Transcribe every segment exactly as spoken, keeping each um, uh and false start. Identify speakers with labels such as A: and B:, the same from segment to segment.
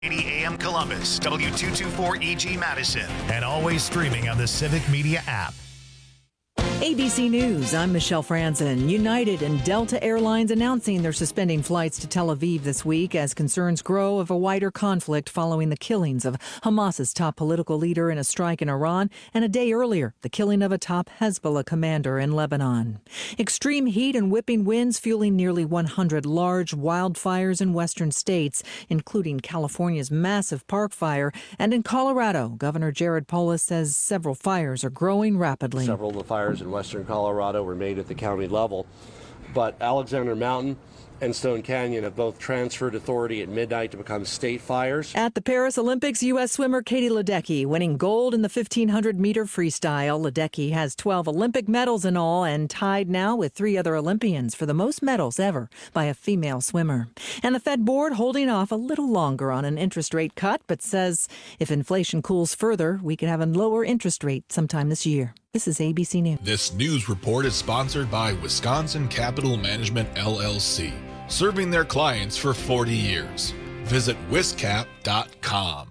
A: eighty A M Columbus, W two twenty-four E G Madison, and always streaming on the Civic Media app.
B: A B C News, I'm Michelle Franzen. United and Delta Airlines announcing they're suspending flights to Tel Aviv this week as concerns grow of a wider conflict following the killings of Hamas's top political leader in a strike in Iran, and a day earlier, the killing of a top Hezbollah commander in Lebanon. Extreme heat and whipping winds fueling nearly one hundred large wildfires in western states, including California's massive park fire. And in Colorado, Governor Jared Polis says several fires are growing rapidly.
C: Several of the fires in western Colorado were made at the county level, but Alexander Mountain and Stone Canyon have both transferred authority at midnight to become state fires.
B: At the Paris Olympics, U S swimmer Katie Ledecky winning gold in the fifteen hundred meter freestyle. Ledecky has twelve Olympic medals in all and tied now with three other Olympians for the most medals ever by a female swimmer. And the Fed board holding off a little longer on an interest rate cut, but says if inflation cools further, we could have a lower interest rate sometime this year. This is A B C News.
D: This news report is sponsored by Wisconsin Capital Management, L L C, serving their clients for forty years. Visit wiscap dot com.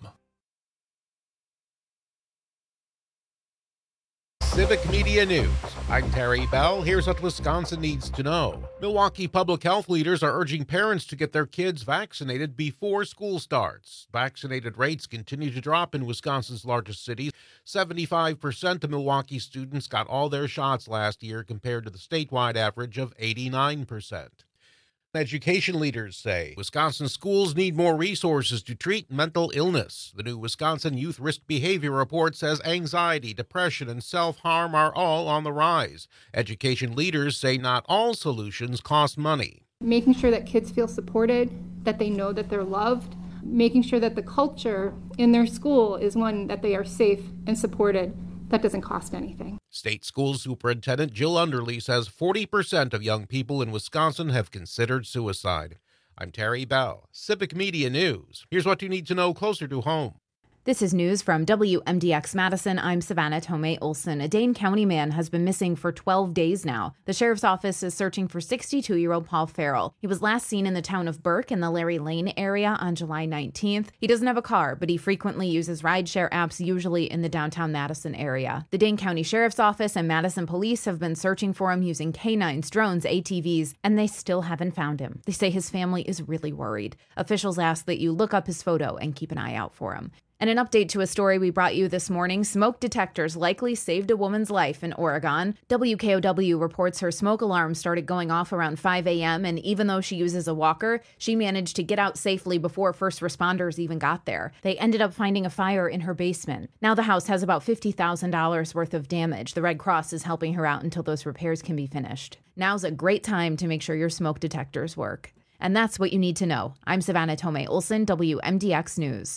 E: Civic Media News. I'm Terry Bell. Here's what Wisconsin needs to know. Milwaukee public health leaders are urging parents to get their kids vaccinated before school starts. Vaccinated rates continue to drop in Wisconsin's largest cities. seventy-five percent of Milwaukee students got all their shots last year compared to the statewide average of eighty-nine percent. Education leaders say Wisconsin schools need more resources to treat mental illness. The new Wisconsin Youth Risk Behavior Report says anxiety, depression, and self-harm are all on the rise. Education leaders say not all solutions cost money.
F: Making sure that kids feel supported, that they know that they're loved, making sure that the culture in their school is one that they are safe and supported. That doesn't cost anything.
E: State School Superintendent Jill Underly says forty percent of young people in Wisconsin have considered suicide. I'm Terry Bell, Civic Media News. Here's what you need to know closer to home.
G: This is news from W M D X Madison. I'm Savannah Tomei Olson. A Dane County man has been missing for twelve days now. The sheriff's office is searching for sixty-two-year-old Paul Farrell. He was last seen in the town of Burke in the Larry Lane area on July nineteenth. He doesn't have a car, but he frequently uses rideshare apps, usually in the downtown Madison area. The Dane County Sheriff's Office and Madison Police have been searching for him using canines, drones, A T Vs, and they still haven't found him. They say his family is really worried. Officials ask that you look up his photo and keep an eye out for him. And an update to a story we brought you this morning. Smoke detectors likely saved a woman's life in Oregon. W K O W reports her smoke alarm started going off around five a.m., and even though she uses a walker, she managed to get out safely before first responders even got there. They ended up finding a fire in her basement. Now the house has about fifty thousand dollars worth of damage. The Red Cross is helping her out until those repairs can be finished. Now's a great time to make sure your smoke detectors work. And that's what you need to know. I'm Savannah Tomei Olson, W M D X News.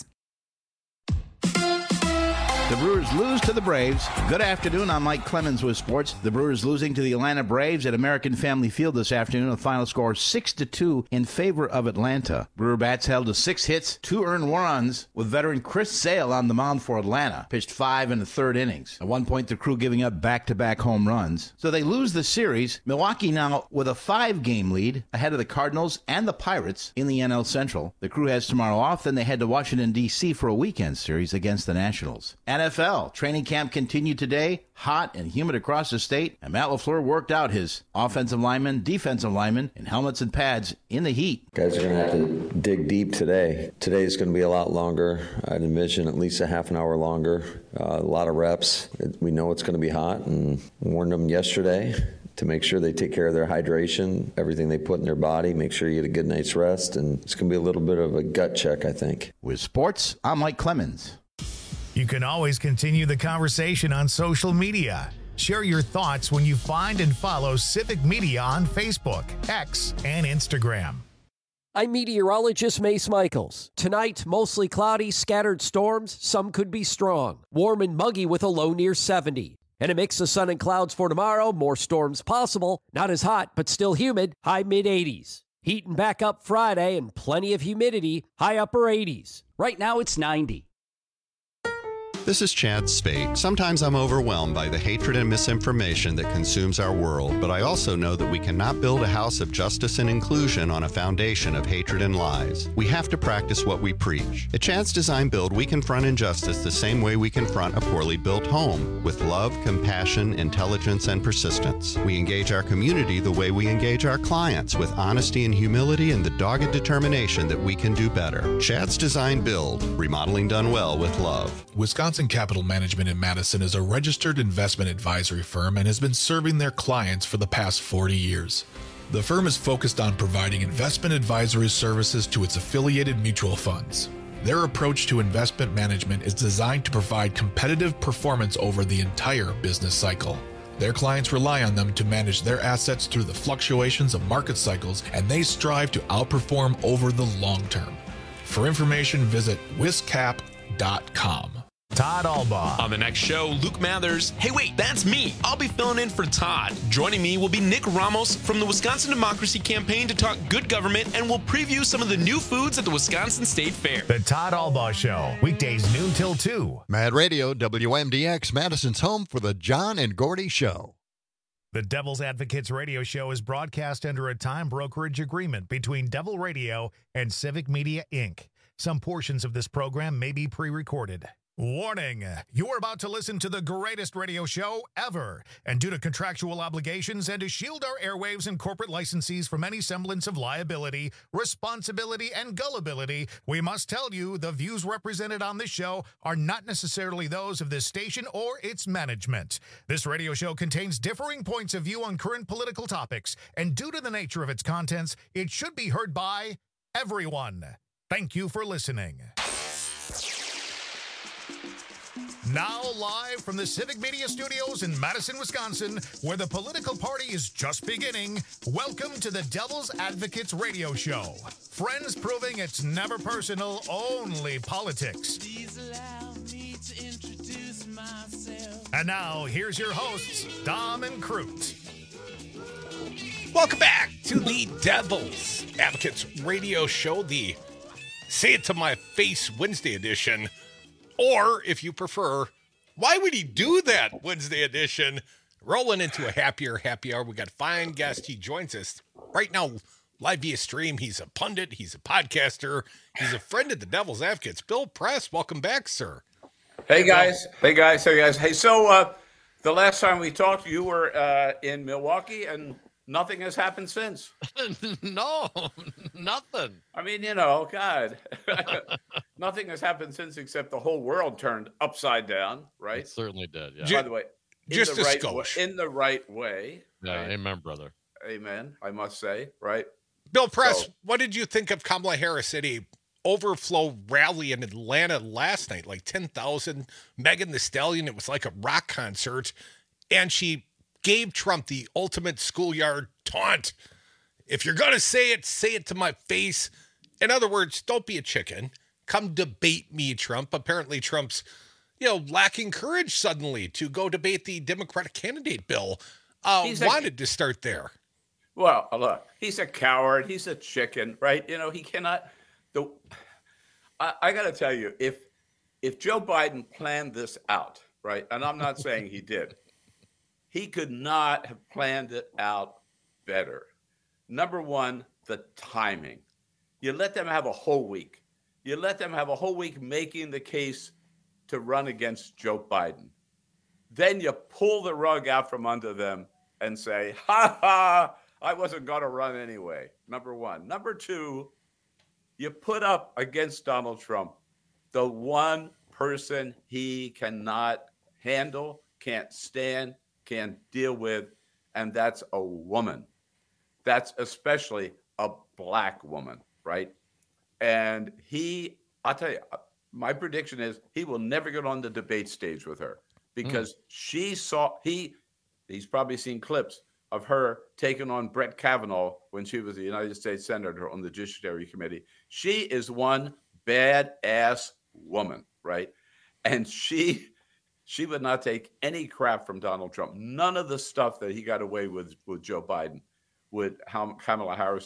H: The Brewers lose to the Braves. Good afternoon. I'm Mike Clemens with sports. The Brewers losing to the Atlanta Braves at American Family Field this afternoon. A final score six to two in favor of Atlanta. Brewer bats held to six hits, two earned runs, with veteran Chris Sale on the mound for Atlanta. Pitched five in the third innings. At one point, the crew giving up back-to-back home runs. So they lose the series. Milwaukee now with a five-game lead ahead of the Cardinals and the Pirates in the N L Central. The crew has tomorrow off. Then they head to Washington, D C for a weekend series against the Nationals. N F L training camp continued today, hot and humid across the state, and Matt LaFleur worked out his offensive linemen, defensive linemen, in helmets and pads in the heat.
I: Guys are going to have to dig deep today. Today is going to be a lot longer. I'd envision at least a half an hour longer, uh, a lot of reps. We know it's going to be hot and warned them yesterday to make sure they take care of their hydration, everything they put in their body, make sure you get a good night's rest, and it's going to be a little bit of a gut check, I think.
H: With sports, I'm Mike Clemens.
A: You can always continue the conversation on social media. Share your thoughts when you find and follow Civic Media on Facebook, X, and Instagram.
J: I'm meteorologist Mace Michaels. Tonight, mostly cloudy, scattered storms. Some could be strong. Warm and muggy with a low near seventy. And a mix of sun and clouds for tomorrow. More storms possible. Not as hot, but still humid. High mid eighties. Heating back up Friday and plenty of humidity. High upper eighties. Right now it's ninety.
K: This is Chad Spate. Sometimes I'm overwhelmed by the hatred and misinformation that consumes our world, but I also know that we cannot build a house of justice and inclusion on a foundation of hatred and lies. We have to practice what we preach. At Chad's Design Build, we confront injustice the same way we confront a poorly built home, with love, compassion, intelligence, and persistence. We engage our community the way we engage our clients, with honesty and humility and the dogged determination that we can do better. Chad's Design Build, remodeling done well with love.
D: Wisconsin Capital Management in Madison is a registered investment advisory firm and has been serving their clients for the past forty years. The firm is focused on providing investment advisory services to its affiliated mutual funds. Their approach to investment management is designed to provide competitive performance over the entire business cycle. Their clients rely on them to manage their assets through the fluctuations of market cycles, and they strive to outperform over the long term. For information, visit wiscap dot com.
A: Todd Albaugh.
L: On the next show, Luke Mathers. Hey, wait, that's me. I'll be filling in for Todd. Joining me will be Nick Ramos from the Wisconsin Democracy Campaign to talk good government, and we'll preview some of the new foods at the Wisconsin State Fair.
A: The Todd Albaugh Show, weekdays noon till two.
M: Mad Radio, W M D X, Madison's home for the John and Gordy Show.
A: The Devil's Advocates radio show is broadcast under a time brokerage agreement between Devil Radio and Civic Media, Incorporated. Some portions of this program may be pre-recorded. Warning, you're about to listen to the greatest radio show ever, and due to contractual obligations and to shield our airwaves and corporate licensees from any semblance of liability, responsibility, and gullibility, we must tell you the views represented on this show are not necessarily those of this station or its management. This radio show contains differing points of view on current political topics, and due to the nature of its contents, it should be heard by everyone. Thank you for listening. Now live from the Civic Media Studios in Madison, Wisconsin, where the political party is just beginning, welcome to the Devil's Advocates radio show. Friends proving it's never personal, only politics. Please allow me to introduce myself. And now, here's your hosts, Dom and Crute.
E: Welcome back to the Devil's Advocates radio show, the Say It to My Face Wednesday edition. Or, if you prefer, why would he do that Wednesday edition? Rolling into a happier happy hour. We got a fine guest. He joins us right now live via stream. He's a pundit. He's a podcaster. He's a friend of the Devil's Advocates. Bill Press, welcome back, sir.
N: Hey, guys. Hey, guys. Hey, guys. Hey, so uh, the last time we talked, you were uh, in Milwaukee, and nothing has happened since.
O: No, nothing.
N: I mean, you know, God, nothing has happened since except the whole world turned upside down, right?
O: It certainly did, yeah.
N: By the way, in
E: just
N: the
E: a
N: right
E: skosh.
N: way, in the right way.
O: Yeah,
N: right?
O: amen, brother.
N: Amen, I must say, right?
E: Bill Press,
N: So-
E: what did you think of Kamala Harris at a overflow rally in Atlanta last night? Like ten thousand, Megan Thee Stallion. It was like a rock concert. And she gave Trump the ultimate schoolyard taunt. If you're going to say it, say it to my face. In other words, don't be a chicken. Come debate me, Trump. Apparently Trump's, you know, lacking courage suddenly to go debate the Democratic candidate. Bill uh,
N: He's a-
E: wanted to start there.
N: Well, look, he's a coward. He's a chicken, right? You know, he cannot. The I, I got to tell you, if if Joe Biden planned this out, right, and I'm not saying he did, he could not have planned it out better. Number one, the timing. You let them have a whole week. You let them have a whole week making the case to run against Joe Biden. Then you pull the rug out from under them and say, ha ha, I wasn't going to run anyway. Number one. Number two, you put up against Donald Trump the one person he cannot handle, can't stand, can't deal with, and that's a woman. That's especially a black woman, right? And he, I'll tell you, my prediction is he will never get on the debate stage with her because mm. she saw, he, he's probably seen clips of her taking on Brett Kavanaugh when she was a United States Senator on the Judiciary Committee. She is one badass woman, right? And she, she would not take any crap from Donald Trump. None of the stuff that he got away with with Joe Biden would Kamala Harris do.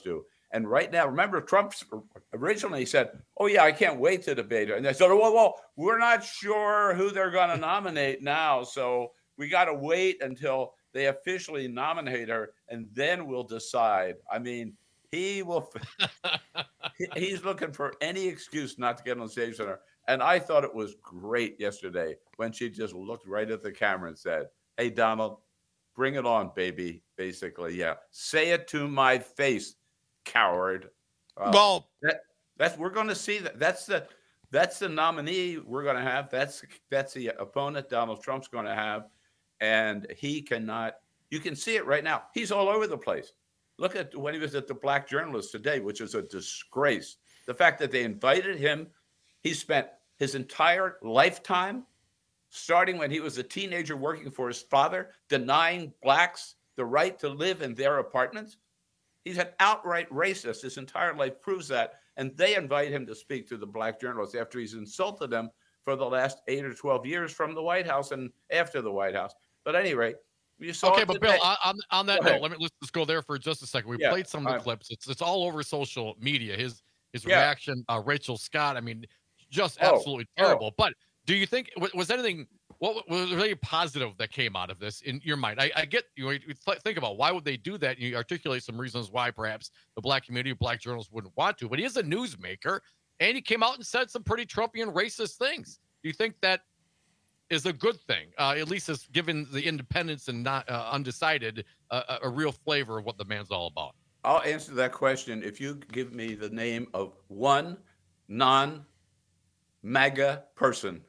N: And right now, remember, Trump originally said, oh, yeah, I can't wait to debate her. And they said, well, well, we're not sure who they're going to nominate now. So we got to wait until they officially nominate her, and then we'll decide. I mean, he will. He's looking for any excuse not to get on stage with her. And I thought it was great yesterday when she just looked right at the camera and said, hey, Donald, bring it on, baby. Basically, yeah. Say it to my face, coward. Uh,
P: well,
N: that, that's we're going to see that. That's the that's the nominee we're going to have. That's that's the opponent Donald Trump's going to have. And he cannot, you can see it right now. He's all over the place. Look at when he was at the Black Journalist today, which is a disgrace. The fact that they invited him, he spent his entire lifetime, starting when he was a teenager working for his father, denying blacks the right to live in their apartments. He's an outright racist. His entire life proves that. And they invite him to speak to the Black Journalist after he's insulted them for the last eight or twelve years from the White House and after the White House. But at any rate, you saw
O: okay,
N: it
O: but
N: today.
O: Bill, on, on that note, let me let's just go there for just a second. We
N: Yeah,
O: played some of the
N: I'm-
O: clips. It's it's all over social media. His his
N: Yeah.
O: reaction, uh, Rachel Scott. I mean, just
N: Oh,
O: absolutely
N: oh.
O: terrible. But do you think was, was anything? What was really positive that came out of this in your mind? I, I get you. know, you th- think about why would they do that. You articulate some reasons why perhaps the black community, black journalists wouldn't want to. But he is a newsmaker, and he came out and said some pretty Trumpian racist things. Do you think that is a good thing? Uh, at least it's given the independents and not uh, undecided uh, a, a real flavor of what the man's all about.
N: I'll answer that question if you give me the name of one non-MAGA person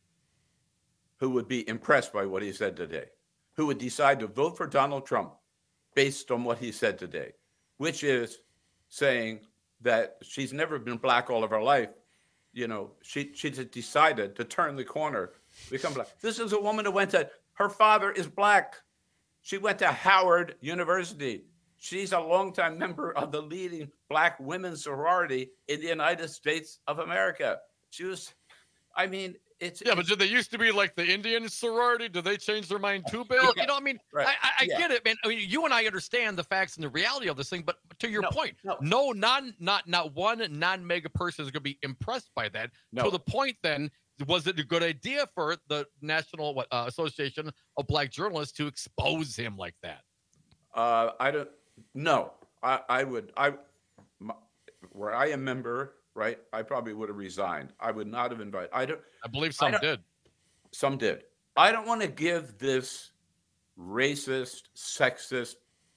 N: who would be impressed by what he said today, who would decide to vote for Donald Trump based on what he said today, which is saying that she's never been black all of her life. You know, she she just decided to turn the corner, become black. This is a woman who went to, her father is black. She went to Howard University. She's a longtime member of the leading black women's sorority in the United States of America. She was, I mean, it's
O: Yeah, but did they used to be like the Indian sorority? Did they change their mind too, Bill?
N: Yeah,
O: You know, I mean,
N: right.
O: I, I, I
N: Yeah.
O: get it, man. I mean, you and I understand the facts and the reality of this thing, but to your
N: No,
O: point,
N: no.
O: no, non, not not one non-mega person is going to be impressed by that.
N: No.
O: To the point, then, was it a good idea for the National what, uh, Association of Black Journalists to expose him like that?
N: Uh, I don't. No, I, I would. I, my, were I a member, right? I probably would have resigned. I would not have invited. I don't.
O: I believe some
N: don't-
O: did.
N: Some did. I don't want to give this racist, sexist.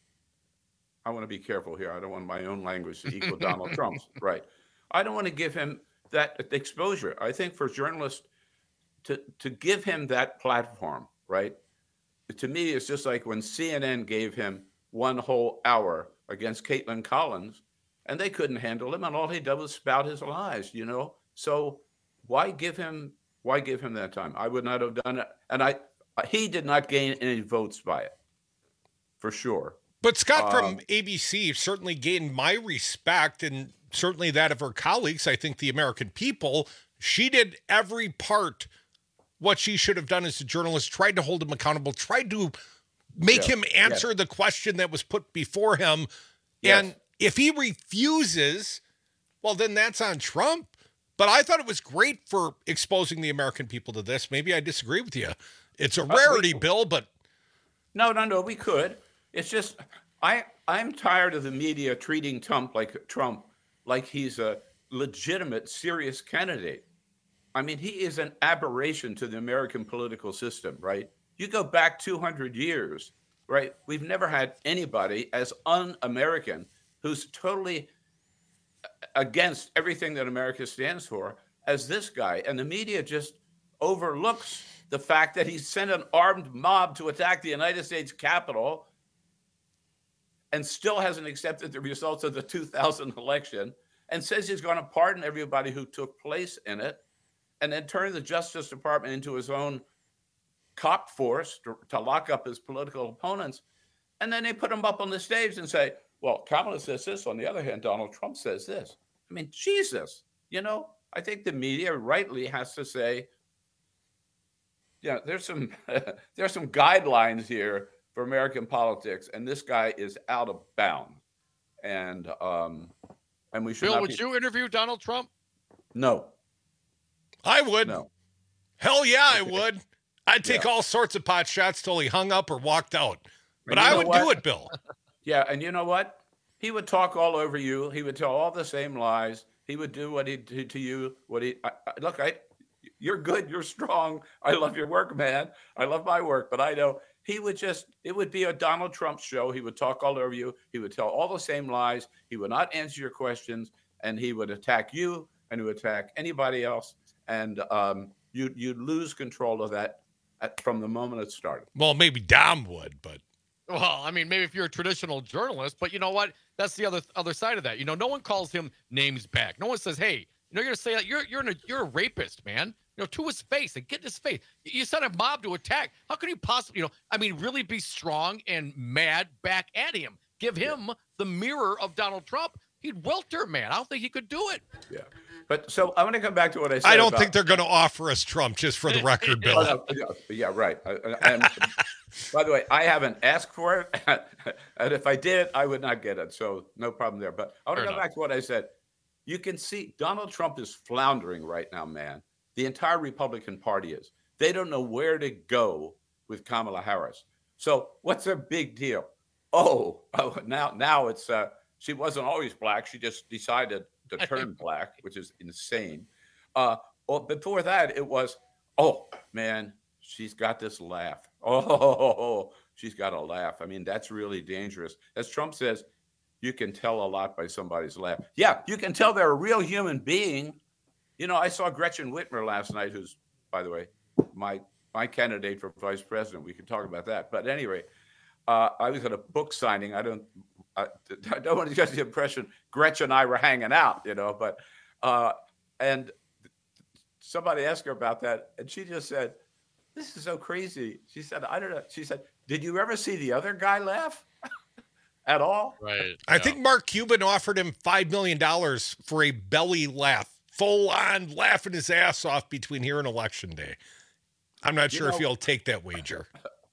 N: I want to be careful here. I don't want my own language to equal Donald Trump's. Right. I don't want to give him that exposure. I think for journalists to to give him that platform, right? To me, it's just like when C N N gave him one whole hour against Caitlin Collins, and they couldn't handle him, and all he did was spout his lies, you know? So why give him why give him that time? I would not have done it. And I he did not gain any votes by it, for sure.
P: But Scott from
N: Um,
P: A B C certainly gained my respect and certainly that of her colleagues. I think the American people, she did every part what she should have done as a journalist, tried to hold him accountable, tried to make
N: Yeah,
P: him answer
N: yeah.
P: the question that was put before him.
N: Yes.
P: And if he refuses, well, then that's on Trump. But I thought it was great for exposing the American people to this. Maybe I disagree with you. It's a
N: Uh,
P: rarity,
N: we-
P: Bill, but
N: No, no, no, we could. It's just I I'm tired of the media treating Trump like Trump like he's a legitimate, serious candidate. I mean, he is an aberration to the American political system, right? You go back two hundred years, right? We've never had anybody as un-American who's totally against everything that America stands for as this guy. And the media just overlooks the fact that he sent an armed mob to attack the United States Capitol and still hasn't accepted the results of the two thousand election and says he's going to pardon everybody who took place in it and then turn the Justice Department into his own cop force to, to lock up his political opponents. And then they put him up on the stage and say, well, Kamala says this. On the other hand, Donald Trump says this. I mean, Jesus, you know, I think the media rightly has to say, yeah, there's some there's some guidelines here for American politics, and this guy is out of bounds. and um, and we should.
O: Bill,
N: not
O: would
N: be...
O: you interview Donald Trump?
N: No.
P: I would.
N: No.
P: Hell yeah,
N: Okay.
P: I would. I'd take
N: Yeah.
P: all sorts of pot shots till he hung up or walked out. But
N: And you
P: I
N: know
P: would
N: what?
P: do it, Bill.
N: Yeah, and you know what? He would talk all over you. He would tell all the same lies. He would do what he did to you. What he I, I, look, I, you're good. You're strong. I love your work, man. I love my work. But I know he would just. It would be a Donald Trump show. He would talk all over you. He would tell all the same lies. He would not answer your questions, and he would attack you, and he would attack anybody else, and um, you you'd lose control of that at, from the moment it started.
P: Well, maybe Dom would, but.
O: Well, I mean, maybe if you're a traditional journalist, but you know what? That's the other other side of that. You know, no one calls him names back. No one says, "Hey, you know, you're gonna say that you're you're an, you're a rapist, man." You know, to his face and get in his face. You sent a mob to attack. How can you possibly, you know, I mean, really be strong and mad back at him? Give him the mirror of Donald Trump. He'd welter, man. I don't think he could do it.
N: Yeah. But so I want to come back to what I said.
P: I don't
N: about,
P: think they're going to offer us Trump, just for the record, Bill.
N: Oh, no, yeah, yeah, right. I- I- And by the way, I haven't asked for it, and if I did, I would not get it. So no problem there. But I want to
O: Fair
N: go
O: enough.
N: back to what I said. You can see Donald Trump is floundering right now, man. The entire Republican Party is. They don't know where to go with Kamala Harris. So what's a big deal? Oh, oh now now it's uh, she wasn't always black. She just decided to turn black, which is insane. Uh, well, before that, it was, oh man, she's got this laugh. Oh, she's got a laugh. I mean, that's really dangerous. As Trump says, you can tell a lot by somebody's laugh. Yeah, you can tell they're a real human being. You know, I saw Gretchen Whitmer last night, who's, by the way, my my candidate for vice president. We can talk about that. But anyway, uh, I was at a book signing. I don't, I, I don't want to get the impression Gretchen and I were hanging out, you know. But uh, and somebody asked her about that, and she just said, "This is so crazy." She said, "I don't know." She said, "Did you ever see the other guy laugh at all?"
O: Right.
P: I think Mark Cuban offered him five million dollars for a belly laugh, full on laughing his ass off between here and Election Day. I'm not
N: You
P: sure
N: know-
P: if he'll take that wager.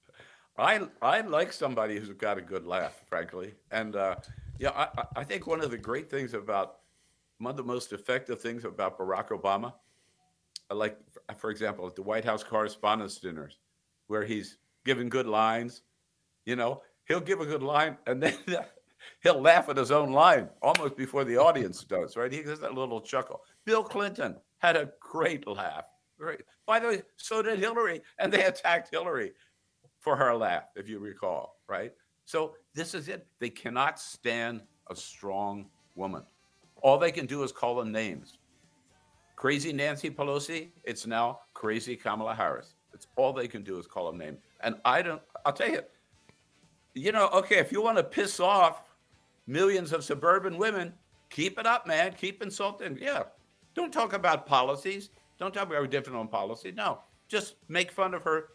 N: I I like somebody who's got a good laugh, frankly, and uh, yeah, I I- I think one of the great things about one of the most effective things about Barack Obama, I like, for example, at the White House Correspondents' Dinners, where he's giving good lines. You know, he'll give a good line, and then he'll laugh at his own line almost before the audience does. Right? He gives that little chuckle. Bill Clinton had a great laugh. Great. By the way, so did Hillary, and they attacked Hillary for her laugh, if you recall, right? So this is it. They cannot stand a strong woman. All they can do is call them names. Crazy Nancy Pelosi, it's now crazy Kamala Harris. It's all they can do is call them names. And I don't, I'll tell you, you know, okay, if you want to piss off millions of suburban women, keep it up, man. Keep insulting. Yeah. Don't talk about policies. Don't talk about different on policy. No, just make fun of her,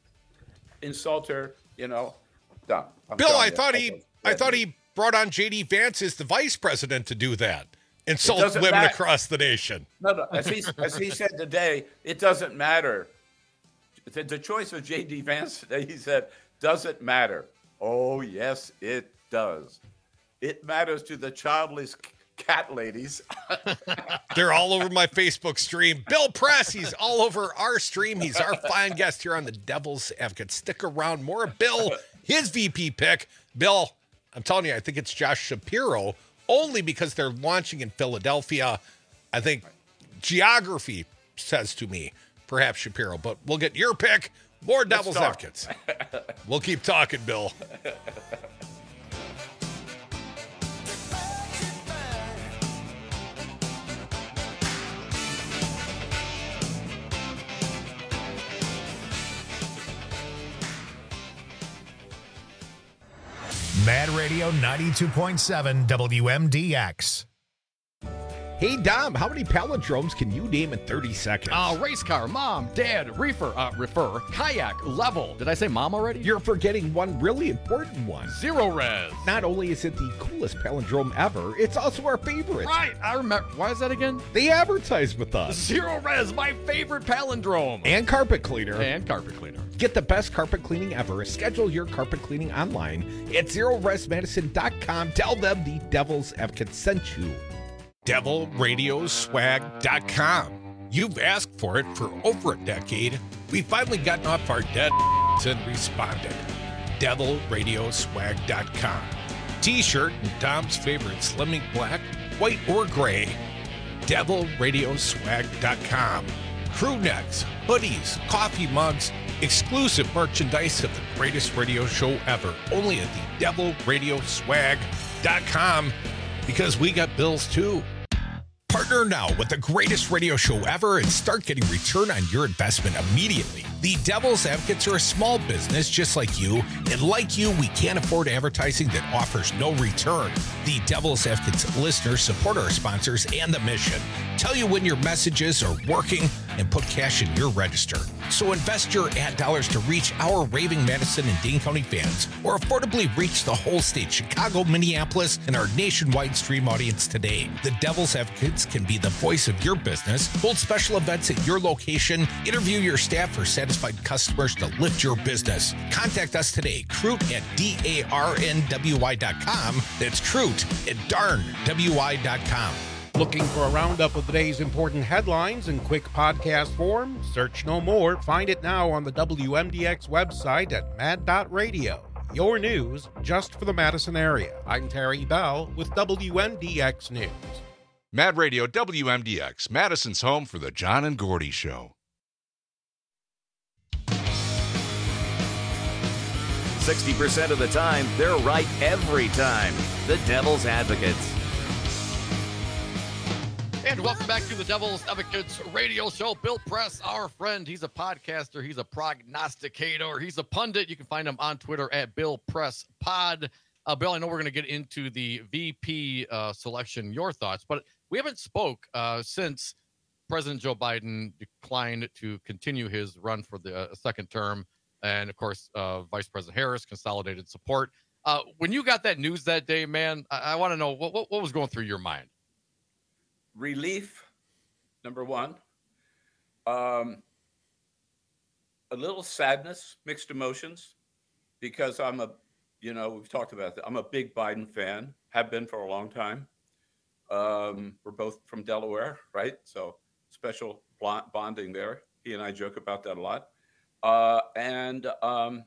N: insult her, you know, done. I'm
P: Bill,
N: telling
P: I
N: you.
P: thought he, I thought he brought on J D Vance as the vice president to do that. Insult
N: doesn't
P: women
N: matter.
P: across the nation.
N: No, no. As he, as he said today, it doesn't matter. The, the choice of J D Vance today, he said, doesn't matter. Oh, yes, it does. It matters to the childless cat ladies.
P: They're all over my Facebook stream. Bill Press, he's all over our stream. He's our fine guest here on the Devil's Advocate. Stick around. More of Bill, his V P pick. Bill, I'm telling you, I think it's Josh Shapiro, only because they're launching in Philadelphia. I think geography says to me, perhaps Shapiro, but we'll get your pick. More Devil's
N: talk.
P: Advocates. We'll keep talking, Bill.
A: Mad Radio ninety-two point seven W M D X.
P: Hey, Dom, how many palindromes can you name in thirty seconds?
O: Uh, race car, mom, dad, reefer, uh, refer, kayak, level. Did I say mom already?
P: You're forgetting one really important one.
O: Zero res.
P: Not only is it the coolest palindrome ever, it's also our favorite.
O: Right, I remember. Why is that again?
P: They advertise with us.
O: Zero res, my favorite palindrome.
P: And carpet cleaner.
O: And carpet cleaner.
P: Get the best carpet cleaning ever. Schedule your carpet cleaning online at zero res madison dot com. Tell them the Devil's Advocate sent you. devil radio swag dot com. You've asked for it for over a decade. We've finally gotten off our dead and responded. devil radio swag dot com. T-shirt and Dom's favorite Slimming Black, white or gray. devil radio swag dot com. Crew necks, hoodies, coffee mugs, exclusive merchandise of the greatest radio show ever. Only at the devil radio swag dot com, because we got bills too. Partner now with the greatest radio show ever and start getting return on your investment immediately. The Devil's Advocates are a small business just like you, and like you, we can't afford advertising that offers no return. The Devil's Advocates listeners support our sponsors and the mission. Tell you when your messages are working and put cash in your register. So invest your ad dollars to reach our raving Madison and Dane County fans, or affordably reach the whole state, Chicago, Minneapolis, and our nationwide stream audience today. The Devil's Advocates can be the voice of your business, hold special events at your location, interview your staff for satisfied customers to lift your business. Contact us today, Crute at D A R N W Y dot com. That's Crute at darn W Y dot com.
E: Looking for a roundup of the day's important headlines in quick podcast form? Search no more. Find it now on the W M D X website at mad dot radio. Your news just for the Madison area. I'm Terry Bell with W M D X News.
Q: Mad Radio W M D X, Madison's home for the John and Gordy Show.
R: sixty percent of the time, they're right every time. The Devil's Advocates.
O: And welcome back to the Devil's Advocates radio show. Bill Press, our friend, he's a podcaster, he's a prognosticator, he's a pundit. You can find him on Twitter at Bill Press Pod. Uh, Bill, I know we're going to get into the V P uh, selection, your thoughts, but we haven't spoke uh, since President Joe Biden declined to continue his run for the uh, second term. And, of course, uh, Vice President Harris consolidated support. Uh, when you got that news that day, man, I, I want to know what, what, what was going through your mind?
N: Relief, number one. Um, a little sadness, mixed emotions, because I'm a, you know, we've talked about that. I'm a big Biden fan, have been for a long time. Um, we're both from Delaware, right? So special bonding there. He and I joke about that a lot. Uh, and um,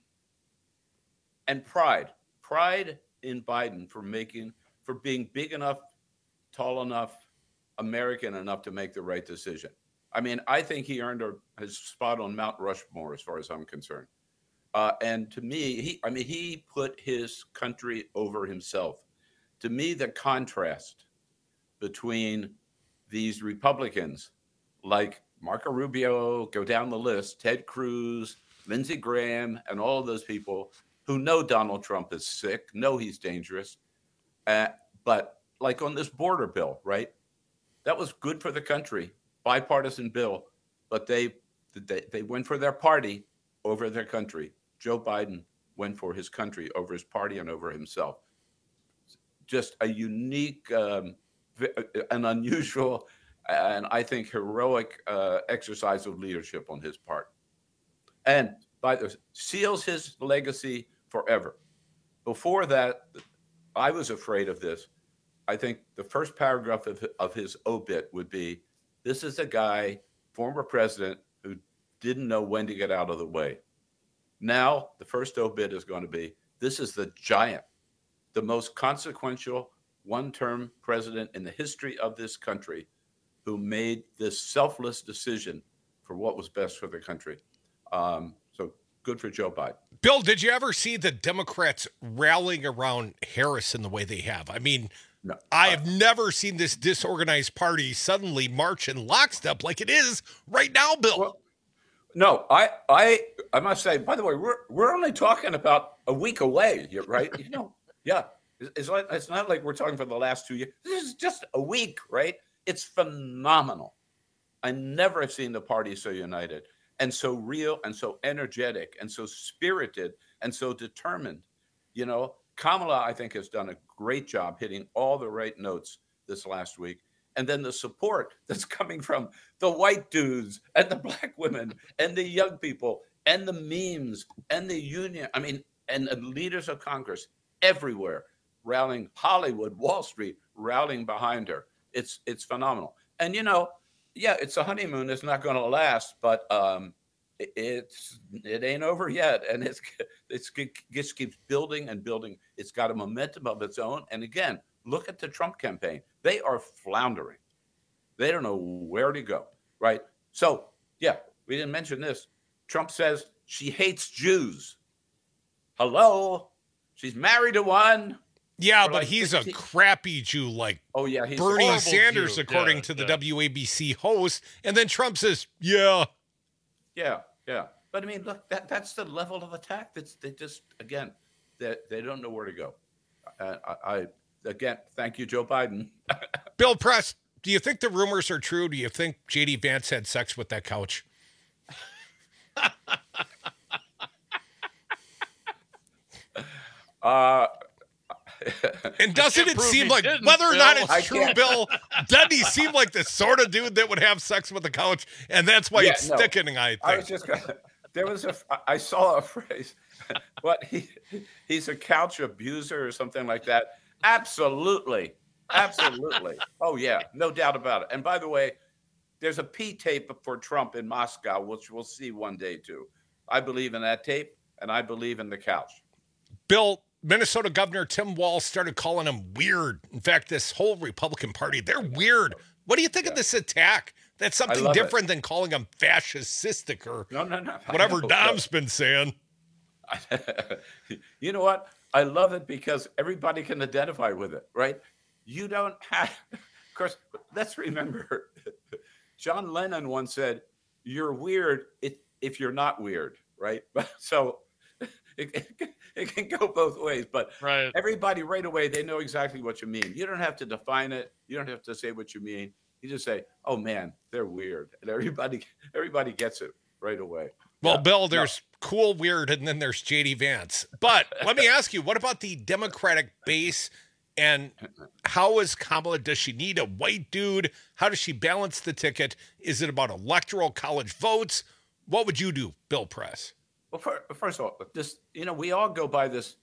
N: and pride, pride in Biden for making, for being big enough, tall enough, American enough to make the right decision. I mean, I think he earned a, his spot on Mount Rushmore, as far as I'm concerned. Uh, and to me, he, I mean, he put his country over himself. To me, the contrast between these Republicans, like Marco Rubio, go down the list, Ted Cruz, Lindsey Graham, and all of those people who know Donald Trump is sick, know he's dangerous. Uh, but like on this border bill, right? That was good for the country, bipartisan bill, but they, they they went for their party over their country. Joe Biden went for his country over his party and over himself. Just a unique, um, an unusual, and I think heroic uh, exercise of leadership on his part. And by the seals his legacy forever. Before that, I was afraid of this. I think the first paragraph of, of his obit would be, this is a guy, former president, who didn't know when to get out of the way. Now, the first obit is going to be, this is the giant, the most consequential one-term president in the history of this country who made this selfless decision for what was best for the country. Um, so good for Joe Biden.
P: Bill, did you ever see the Democrats rallying around Harris in the way they have? I mean, no, I have uh, never seen this disorganized party suddenly march in lockstep like it is right now, Bill.
N: Well, no, I, I, I must say, by the way, we're we're only talking about a week away, right? You know, yeah, it's like it's not like we're talking for the last two years. This is just a week, right? It's phenomenal. I never have seen the party so united and so real and so energetic and so spirited and so determined. You know, Kamala, I think, has done a great job hitting all the right notes this last week. And then the support that's coming from the white dudes and the black women and the young people and the memes and the union. I mean, and the leaders of Congress everywhere rallying, Hollywood, Wall Street rallying behind her. It's it's phenomenal. And, you know, yeah, it's a honeymoon. It's not going to last, but um, it, it's it ain't over yet. And it's, it's it just keeps building and building. It's got a momentum of its own. And again, look at the Trump campaign. They are floundering. They don't know where to go, right? So, yeah, we didn't mention this. Trump says she hates Jews. Hello? She's married to one.
P: Yeah, but like he's fifteen a crappy Jew like
N: oh, yeah, he's
P: Bernie Sanders,
N: Jew.
P: according
N: yeah,
P: to the
N: yeah.
P: W A B C host. And then Trump says, yeah.
N: Yeah, yeah. But, I mean, look, that, that's the level of attack. That's they just, again, they, they don't know where to go. Uh, I, I Again, thank you, Joe Biden.
P: Bill Press, do you think the rumors are true? Do you think J D Vance had sex with that couch?
N: uh,
P: and doesn't it seem like, whether or
N: Bill,
P: not it's
N: I
P: true,
N: can't.
P: Bill, doesn't he seem like the sort of dude that would have sex with the couch? And that's why
N: Yeah,
P: it's
N: no.
P: sticking, I think.
N: I was just gonna, there was a, I saw a phrase, what, he, he's a couch abuser or something like that. Absolutely. Absolutely. Oh, yeah. No doubt about it. And by the way, there's a P tape for Trump in Moscow, which we'll see one day, too. I believe in that tape, and I believe in the couch.
P: Bill, Minnesota Governor Tim Walz started calling him weird. In fact, this whole Republican Party, they're weird. What do you think yeah. of this attack? That's something different it. than calling him fascistic or
N: no, no, no.
P: whatever Dom's been saying.
N: You know what? I love it because everybody can identify with it, right? You don't have, of course, let's remember, John Lennon once said, you're weird if you're not weird, right? So it, it can go both ways, but
O: right.
N: everybody right away, they know exactly what you mean. You don't have to define it. You don't have to say what you mean. You just say, oh man, they're weird. And everybody, everybody gets it right away.
P: Well,
N: yeah.
P: Bill, there's no. cool, weird, and then there's J D Vance. But let me ask you, what about the Democratic base? And how is Kamala? Does she need a white dude? How does she balance the ticket? Is it about electoral college votes? What would you do, Bill Press?
N: Well, for, first of all, this, you know, we all go by this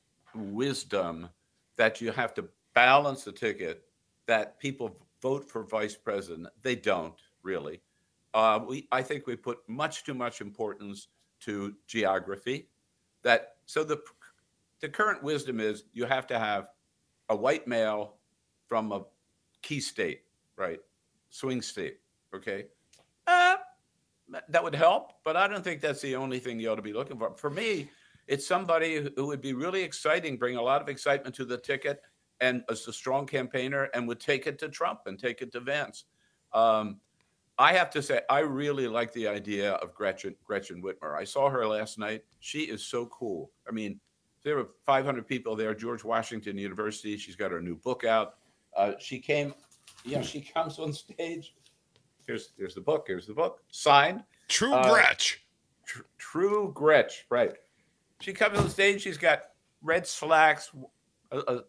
N: wisdom that you have to balance the ticket, that people vote for vice president. They don't really. Uh, we, I think we put much too much importance to geography. That so the the current wisdom is you have to have a white male from a key state, right? Swing state, okay? Uh, that would help, but I don't think that's the only thing you ought to be looking for. For me, it's somebody who would be really exciting, bring a lot of excitement to the ticket, and as a strong campaigner, and would take it to Trump and take it to Vance. Um, I have to say, I really like the idea of Gretchen Gretchen Whitmer. I saw her last night. She is so cool. I mean, there were five hundred people there, George Washington University. She's got her new book out. Uh, she came, you know, she comes on stage. Here's, here's the book. Here's the book. Signed.
P: True
N: uh,
P: Gretch.
N: Tr- True Gretch, right. She comes on stage. She's got red slacks, a, a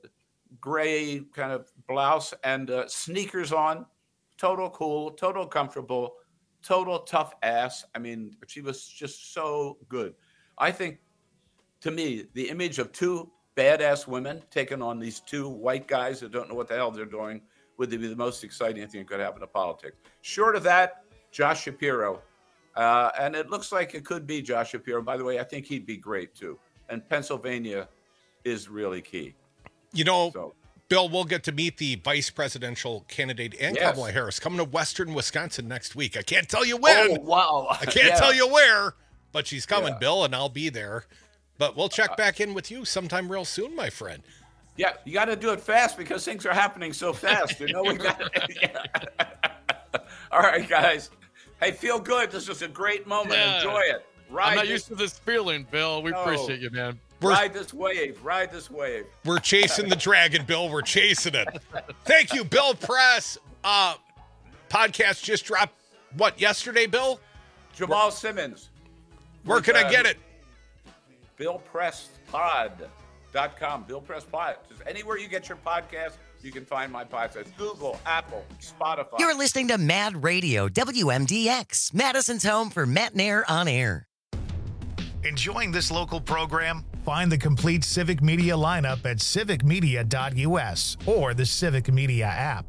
N: gray kind of blouse, and uh, sneakers on. Total cool, total comfortable, total tough ass. I mean, she was just so good. I think, to me, the image of two badass women taking on these two white guys that don't know what the hell they're doing would be the most exciting thing that could happen to politics. Short of that, Josh Shapiro. Uh, and it looks like it could be Josh Shapiro. By the way, I think he'd be great, too. And Pennsylvania is really key.
P: You know,
N: so.
P: Bill, we'll get to meet the vice presidential candidate and
N: Yes.
P: Kamala Harris coming to Western Wisconsin next week. I can't tell you when.
N: Oh, wow.
P: I can't
N: Yeah.
P: tell you where, but she's coming,
N: Yeah.
P: Bill, and I'll be there. But we'll check back in with you sometime real soon, my friend.
N: Yeah, you got to do it fast because things are happening so fast. You know, we got. Yeah. All right, guys. Hey, feel good. This was a great moment.
O: Yeah.
N: Enjoy it. Ride
O: I'm not
N: this,
O: used to this feeling, Bill. We
N: No.
O: appreciate you, man.
N: ride this wave. Ride this wave.
P: We're chasing the dragon, Bill. We're chasing it. Thank you, Bill Press. Uh, podcast just dropped, what, yesterday, Bill?
N: Jamal Simmons.
P: Where can I get it?
N: bill press pod dot com. Bill Press Pod. Just anywhere you get your podcast, you can find my podcast. Google, Apple, Spotify.
S: You're listening to Mad Radio, W M D X, Madison's home for Matt Nair on air.
A: Enjoying this local program? Find the complete Civic Media lineup at civic media dot u s or the Civic Media app.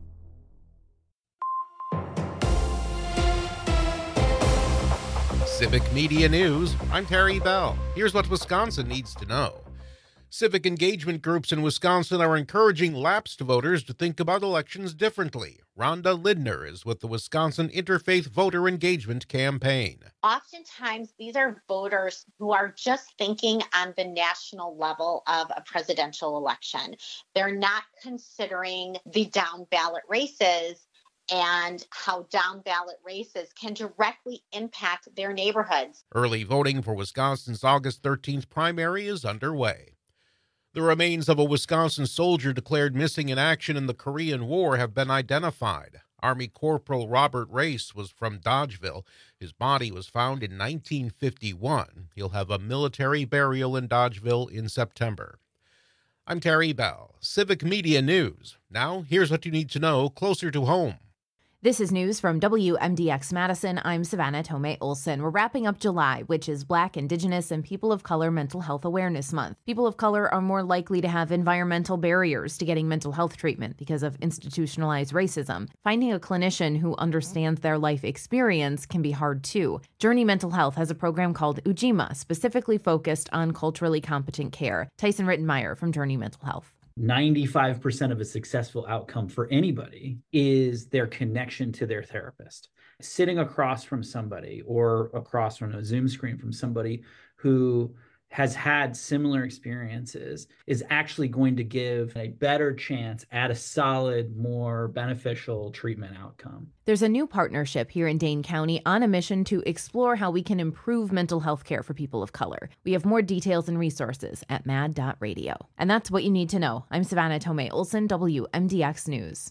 E: Civic Media News, I'm Terry Bell. Here's what Wisconsin needs to know. Civic engagement groups in Wisconsin are encouraging lapsed voters to think about elections differently. Rhonda Lidner is with the Wisconsin Interfaith Voter Engagement Campaign.
T: Oftentimes, these are voters who are just thinking on the national level of a presidential election. They're not considering the down ballot races and how down ballot races can directly impact their neighborhoods.
E: Early voting for Wisconsin's August thirteenth primary is underway. The remains of a Wisconsin soldier declared missing in action in the Korean War have been identified. Army Corporal Robert Race was from Dodgeville. His body was found in nineteen fifty-one. He'll have a military burial in Dodgeville in September. I'm Terry Bell, Civic Media News. Now, here's what you need to know closer to home.
G: This is news from W M D X Madison. I'm Savannah Tomei Olson. We're wrapping up July, which is Black, Indigenous, and People of Color Mental Health Awareness Month. People of color are more likely to have environmental barriers to getting mental health treatment because of institutionalized racism. Finding a clinician who understands their life experience can be hard too. Journey Mental Health has a program called Ujima, specifically focused on culturally competent care. Tyson Rittenmeyer from Journey Mental Health.
U: ninety-five percent of a successful outcome for anybody is their connection to their therapist. Sitting across from somebody or across from a Zoom screen from somebody who has had similar experiences is actually going to give a better chance at a solid, more beneficial treatment outcome.
G: There's a new partnership here in Dane County on a mission to explore how we can improve mental health care for people of color. We have more details and resources at mad dot radio. And that's what you need to know. I'm Savannah Tomei Olson, W M D X News.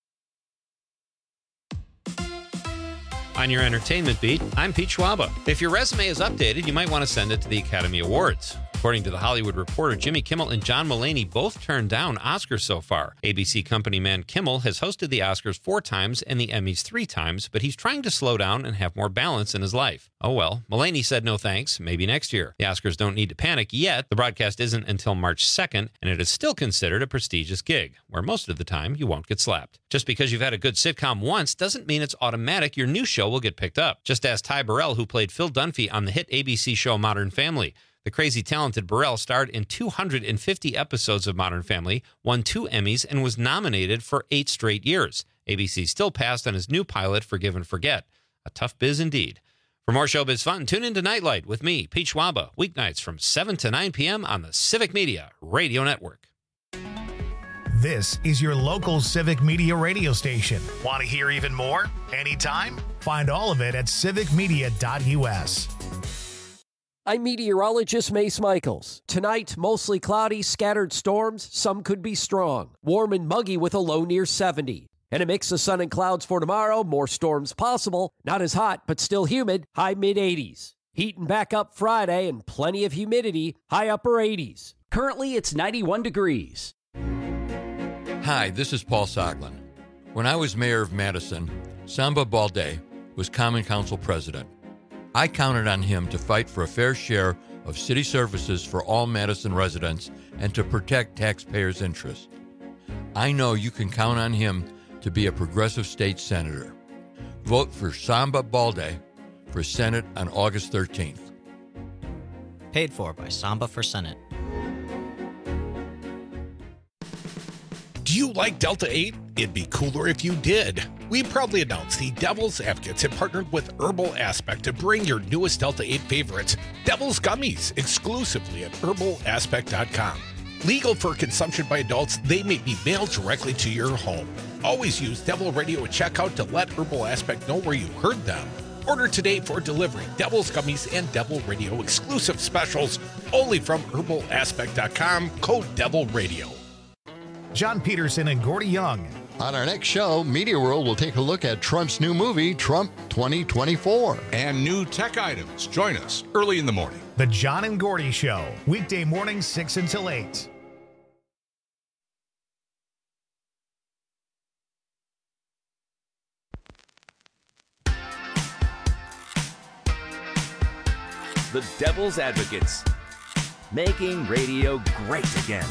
V: On your entertainment beat, I'm Pete Schwaba. If your resume is updated, you might want to send it to the Academy Awards. According to The Hollywood Reporter, Jimmy Kimmel and John Mulaney both turned down Oscars so far. A B C company man Kimmel has hosted the Oscars four times and the Emmys three times, but he's trying to slow down and have more balance in his life. Oh well, Mulaney said no thanks, maybe next year. The Oscars don't need to panic yet. The broadcast isn't until March second, and it is still considered a prestigious gig, where most of the time you won't get slapped. Just because you've had a good sitcom once doesn't mean it's automatic your new show will get picked up. Just ask Ty Burrell, who played Phil Dunphy on the hit A B C show Modern Family. The crazy talented Burrell starred in two hundred fifty episodes of Modern Family, won two Emmys, and was nominated for eight straight years. A B C still passed on his new pilot, Forgive and Forget. A tough biz indeed. For more showbiz fun, tune into Nightlight with me, Pete Schwaba, weeknights from seven to nine p.m. on the Civic Media Radio Network.
A: This is your local Civic Media radio station. Want to hear even more? Anytime? Find all of it at civic media dot u s.
J: I'm meteorologist Mace Michaels. Tonight, mostly cloudy, scattered storms. Some could be strong. Warm and muggy with a low near seventy. And a mix of sun and clouds for tomorrow. More storms possible. Not as hot, but still humid. High mid eighties. Heating back up Friday and plenty of humidity. High upper eighties. Currently, it's ninety-one degrees.
W: Hi, this is Paul Soglin. When I was mayor of Madison, Samba Balde was Common Council president. I counted on him to fight for a fair share of city services for all Madison residents and to protect taxpayers' interests. I know you can count on him to be a progressive state senator. Vote for Samba Balde for Senate on August thirteenth.
X: Paid for by Samba for Senate.
P: Do you like Delta eight? It'd be cooler if you did. We proudly announce the Devil's Advocates have partnered with Herbal Aspect to bring your newest Delta eight favorites, Devil's Gummies, exclusively at herbal aspect dot com. Legal for consumption by adults, they may be mailed directly to your home. Always use Devil Radio at checkout to let Herbal Aspect know where you heard them. Order today for delivery. Devil's Gummies and Devil Radio exclusive specials only from herbal aspect dot com, code Devil Radio.
A: John Peterson and Gordy Young.
M: On our next show, Media World will take a look at Trump's new movie, Trump twenty twenty-four.
Q: And new tech items. Join us early in the morning.
A: The John and Gordy Show, weekday mornings six until eight.
R: The Devil's Advocates, making radio great again.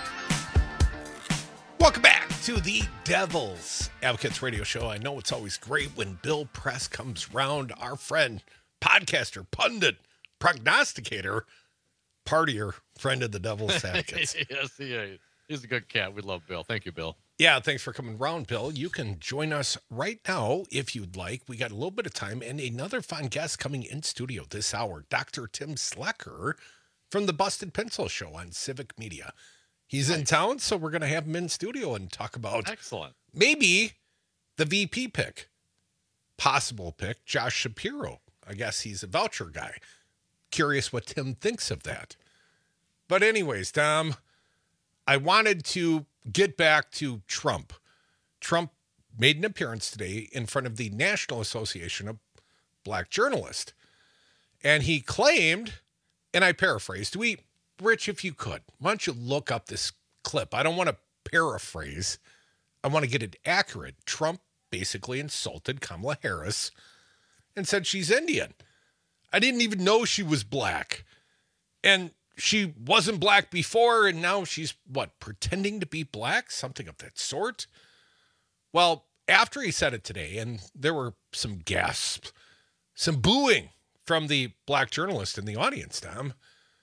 P: Welcome back to the Devil's Advocates radio show. I know it's always great when Bill Press comes round, our friend, podcaster, pundit, prognosticator, partier, friend of the Devil's Advocates.
O: Yes, he is. He's a good cat. We love Bill. Thank you, Bill.
P: Yeah, thanks for coming round, Bill. You can join us right now if you'd like. We got a little bit of time and another fun guest coming in studio this hour, Doctor Tim Slecker from the Busted Pencil Show on Civic Media. He's in town, so we're going to have him in studio and talk about
O: Excellent.
P: maybe the V P pick, possible pick, Josh Shapiro. I guess he's a voucher guy. Curious what Tim thinks of that. But anyways, Tom, I wanted to get back to Trump. Trump made an appearance today in front of the National Association of Black Journalists. And he claimed, and I paraphrased, we, Rich, if you could, why don't you look up this clip? I don't want to paraphrase. I want to get it accurate. Trump basically insulted Kamala Harris and said she's Indian. I didn't even know she was black. And she wasn't black before, and now she's, what, pretending to be black? Something of that sort? Well, after he said it today, and there were some gasps, some booing from the black journalist in the audience, Tom,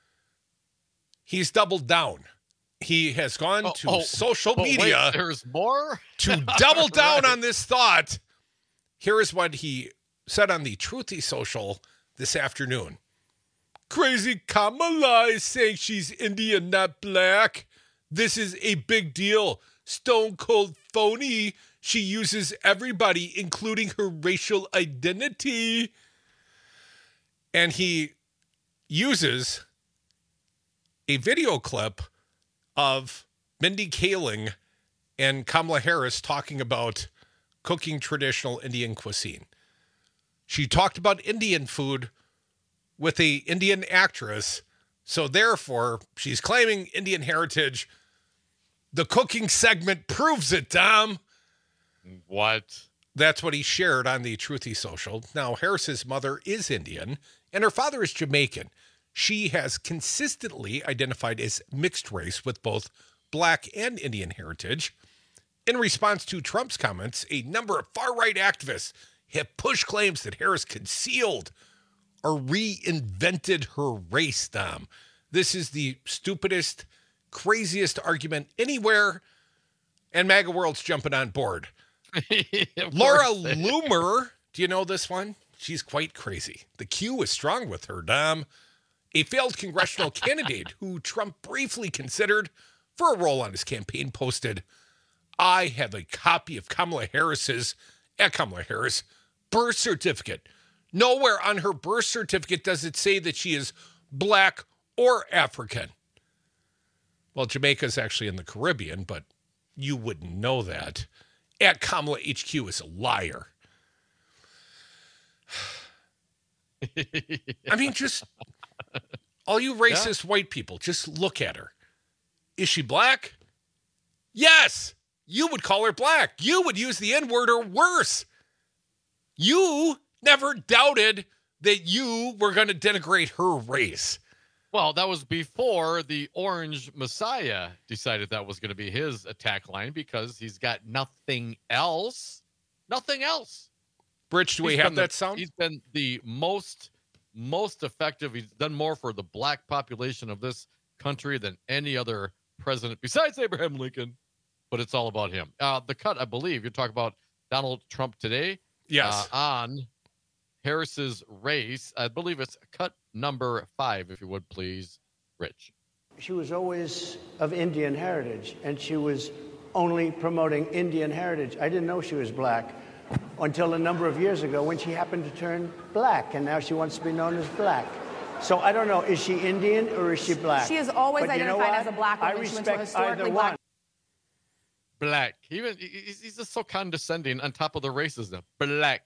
P: he's doubled down. He has gone
O: oh,
P: to
O: oh,
P: social
O: oh,
P: media.
O: Wait, there's more?
P: To double down
O: Right.
P: on this thought. Here is what he said on the Truthy Social this afternoon. Crazy Kamala is saying she's Indian, not black. This is a big deal. Stone cold phony. She uses everybody, including her racial identity. And he uses a video clip of Mindy Kaling and Kamala Harris talking about cooking traditional Indian cuisine. She talked about Indian food with a Indian actress, so therefore she's claiming Indian heritage. The cooking segment proves it, Tom.
O: What?
P: That's what he shared on the Truthy Social. Now, Harris's mother is Indian, and her father is Jamaican. She has consistently identified as mixed race with both black and Indian heritage. In response to Trump's comments, a number of far-right activists have pushed claims that Harris concealed or reinvented her race, Tom. This is the stupidest, craziest argument anywhere, and MAGA World's jumping on board. Laura Loomer, do you know this one? She's quite crazy. The Q is strong with her, Dom. A failed congressional candidate who Trump briefly considered for a role on his campaign posted, I have a copy of Kamala Harris's, at Kamala Harris, birth certificate. Nowhere on her birth certificate does it say that she is black or African. Well, Jamaica is actually in the Caribbean, but you wouldn't know that. At Kamala H Q is a liar. I mean, just all you racist yeah. white people, just look at her. Is she black? Yes. You would call her black. You would use the N-word or worse. You never doubted that you were going to denigrate her race.
O: Well, that was before the Orange Messiah decided that was going to be his attack line because he's got nothing else. Nothing else.
P: Rich, do we
O: he's
P: have that
O: the,
P: sound?
O: He's been the most, most effective. He's done more for the black population of this country than any other president besides Abraham Lincoln. But it's all about him. Uh, the cut, I believe, you're talking about Donald Trump today.
P: Yes.
O: Uh, on Harris's race. I believe it's cut number five, if you would please, Rich.
B: She was always of Indian heritage, and she was only promoting Indian heritage. I didn't know she was black until a number of years ago when she happened to turn black, and now she wants to be known as black. So I don't know, is she Indian or is she black?
C: She has always
B: but
C: identified
B: you know
C: as a black woman.
B: I
C: She went to a
B: respect
C: historically
B: either
C: black.
B: one.
O: black. Even he's, he's just so condescending on top of the racism. Black.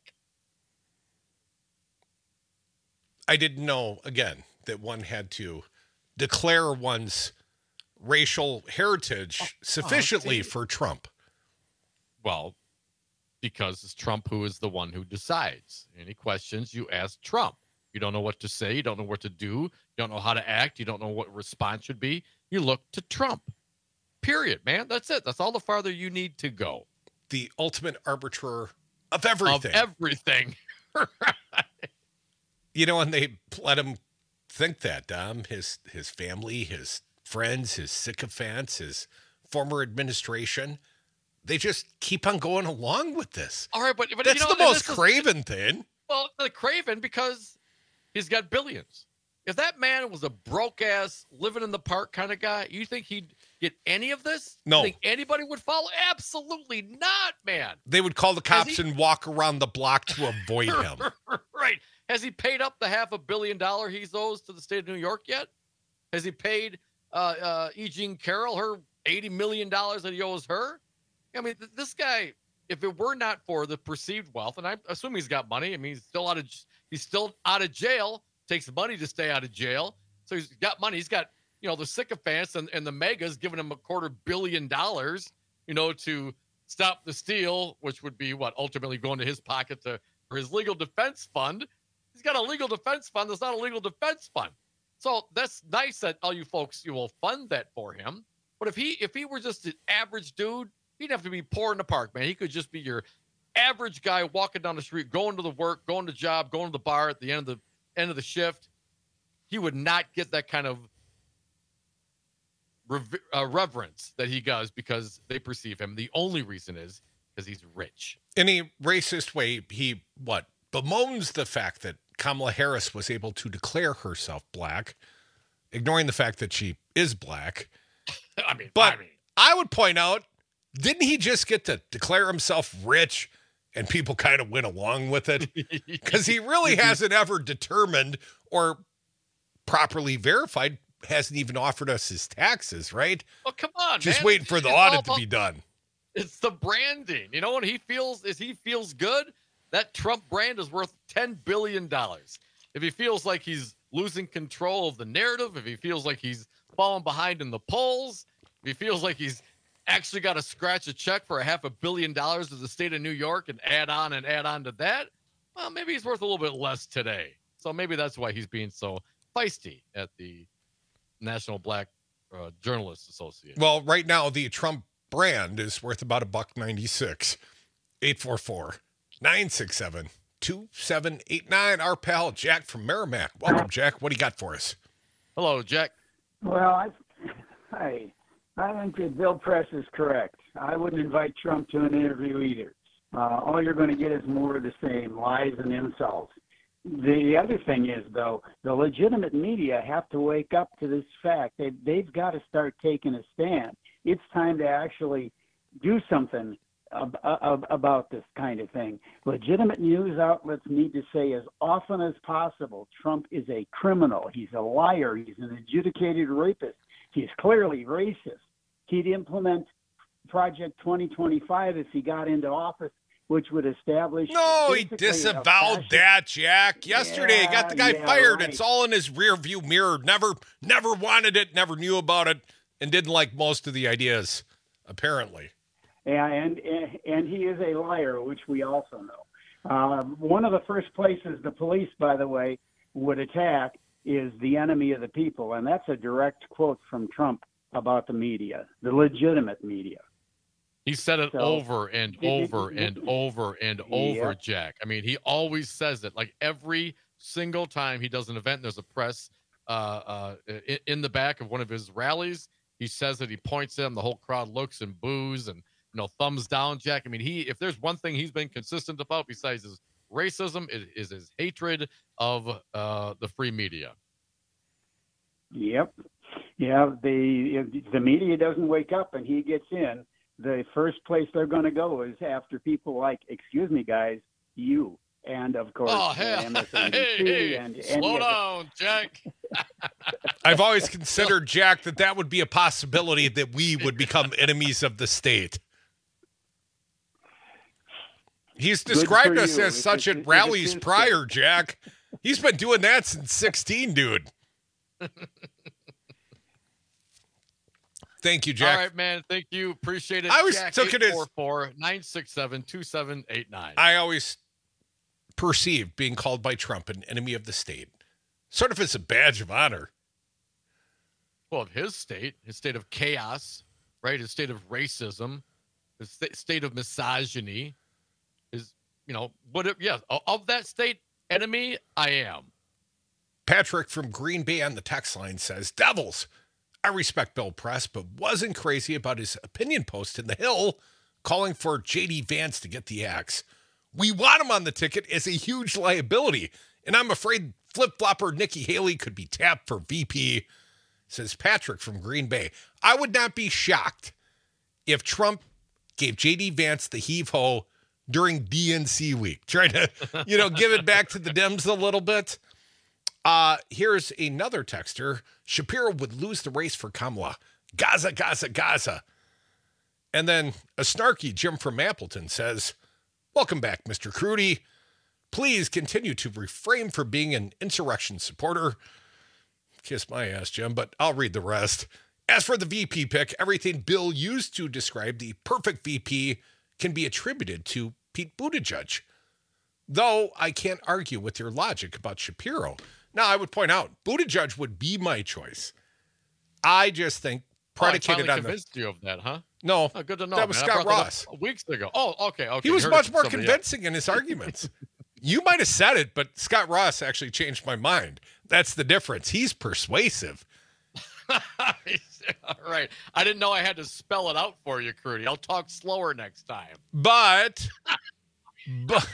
P: I didn't know, again, that one had to declare one's racial heritage oh, sufficiently oh, for Trump.
O: Well, because it's Trump who is the one who decides. Any questions, you ask Trump. You don't know what to say. You don't know what to do. You don't know how to act. You don't know what response should be. You look to Trump. Period, man. That's it. That's all the farther you need to go.
P: The ultimate arbiter of everything.
O: Of everything.
P: You know, and they let him think that, Dom. His, his family, his friends, his sycophants, his former administration, they just keep on going along with this.
O: All right, but, but
P: that's
O: you know,
P: the most
O: is,
P: craven thing.
O: Well, the craven because he's got billions. If that man was a broke ass, living in the park kind of guy, you think he'd get any of this?
P: No.
O: You think anybody would follow? Absolutely not, man.
P: They would call the cops
O: he,
P: and walk around the block to avoid him.
O: Right. Has he paid up the half a billion dollar he owes to the state of New York yet? Has he paid uh, uh, E. Jean Carroll her eighty million dollars that he owes her? I mean, th- this guy, if it were not for the perceived wealth, and I assume he's got money. I mean, he's still out of he's still out of jail. Takes money to stay out of jail. So he's got money. He's got, you know, the sycophants and, and the megas giving him a quarter billion dollars, you know, to stop the steal, which would be what ultimately going to his pocket to for his legal defense fund. He's got a legal defense fund that's not a legal defense fund. So that's nice that all you folks, you will fund that for him. But if he if he were just an average dude, he'd have to be poor in the park, man. He could just be your average guy walking down the street, going to the work, going to job, going to the bar at the end of the end of the shift. He would not get that kind of rev- uh, reverence that he does because they perceive him. The only reason is because he's rich.
P: In a racist way, he, what, bemoans the fact that Kamala Harris was able to declare herself black, ignoring the fact that she is black.
O: I mean,
P: but
O: I mean,
P: I would point out, didn't he just get to declare himself rich and people kind of went along with it? Because he really hasn't ever determined or properly verified, hasn't even offered us his taxes, right?
O: Well, come on,
P: Just
O: man.
P: waiting for the
O: It's
P: audit
O: all
P: to be done.
O: It's the branding. You know what he feels is he feels good, that Trump brand is worth ten billion dollars. If he feels like he's losing control of the narrative, if he feels like he's falling behind in the polls, if he feels like he's actually got to scratch a check for a half a billion dollars to the state of New York and add on and add on to that, well, maybe he's worth a little bit less today. So maybe that's why he's being so feisty at the National Black uh, Journalists Association.
P: Well, right now, the Trump brand is worth about a buck ninety-six. eight four four, nine six seven, two seven eight nine. Our pal, Jack from Merrimack. Welcome, Jack. What do you got for us?
O: Hello, Jack.
C: Well, I, hi. I think that Bill Press is correct. I wouldn't invite Trump to an interview either. Uh, all you're going to get is more of the same, lies and insults. The other thing is, though, the legitimate media have to wake up to this fact. They, they've got to start taking a stand. It's time to actually do something ab- ab- about this kind of thing. Legitimate news outlets need to say as often as possible, Trump is a criminal. He's a liar. He's an adjudicated rapist. He's clearly racist. He'd implement Project twenty twenty-five if he got into office, which would establish...
P: No, he disavowed that, Jack. Yesterday,
C: yeah,
P: he got the guy
C: yeah,
P: fired.
C: right.
P: It's all in his rearview mirror. Never, never wanted it, never knew about it, and didn't like most of the ideas, apparently.
C: Yeah, and, and, and he is a liar, which we also know. Uh, one of the first places the police, by the way, would attack is the enemy of the people. And that's a direct quote from Trump about the media, the legitimate media.
O: He said it
C: So-
O: over and over and over and over,
C: Yep.
O: Jack. I mean, he always says it. Like every single time he does an event, there's a press uh, uh, in, in the back of one of his rallies. He says it. He points at him. The whole crowd looks and boos and, you know, thumbs down, Jack. I mean, he if there's one thing he's been consistent about besides his racism, it is his hatred of uh, the free media.
C: Yep. Yeah, the if the media doesn't wake up and he gets in, the first place they're going to go is after people like, excuse me, guys, you. And, of course,
O: Oh,
C: uh,
O: hell.
C: M S N B C
O: Hey, hey,
C: and, and
O: slow
C: yeah,
O: down, Jack.
P: I've always considered, Jack, that that would be a possibility that we would become enemies of the state. He's
F: Good
P: described
F: for
P: us
F: you.
P: as
F: If
P: such
F: it-
P: at
F: if
P: rallies
F: it's his
P: prior, Jack. He's been doing that since sixteen, dude. Thank you, Jack.
O: All right, man. Thank you. Appreciate it.
P: I always
O: Jack,
P: took it as-
O: eight four four, nine six seven, two seven eight nine.
P: I always perceived being called by Trump an enemy of the state, sort of as a badge of honor.
O: Well, of his state, his state of chaos, right? His state of racism, his sta- state of misogyny, is, you know, what, it, yeah, of- of that state enemy, I am.
P: Patrick from Green Bay on the text line says, Devils, I respect Bill Press, but wasn't crazy about his opinion post in The Hill calling for J D Vance to get the axe. We want him on the ticket as a huge liability, and I'm afraid flip-flopper Nikki Haley could be tapped for V P, says Patrick from Green Bay. I would not be shocked if Trump gave J D Vance the heave-ho during D N C week, trying to, you know, give it back to the Dems a little bit. Uh, here's another texter. Shapiro would lose the race for Kamala. Gaza, Gaza, Gaza. And then a snarky Jim from Appleton says, welcome back, Mister Crudy. Please continue to refrain from being an insurrection supporter. Kiss my ass, Jim, but I'll read the rest. As for the V P pick, everything Bill used to describe the perfect V P can be attributed to Pete Buttigieg. Though I can't argue with your logic about Shapiro. Now, I would point out, Buttigieg would be my choice. I just think predicated
O: oh, I
P: on the...
O: convinced you of that, huh?
P: No,
O: oh, good to know.
P: that was
O: man.
P: Scott
O: I brought that
P: Ross.
O: up weeks ago. Oh, okay, okay.
P: He was
O: You heard
P: much
O: it
P: more
O: from somebody
P: convincing in his arguments. You might have said it, but Scott Ross actually changed my mind. That's the difference. He's persuasive.
O: All right. I didn't know I had to spell it out for you, Crudy. I'll talk slower next time.
P: But, but,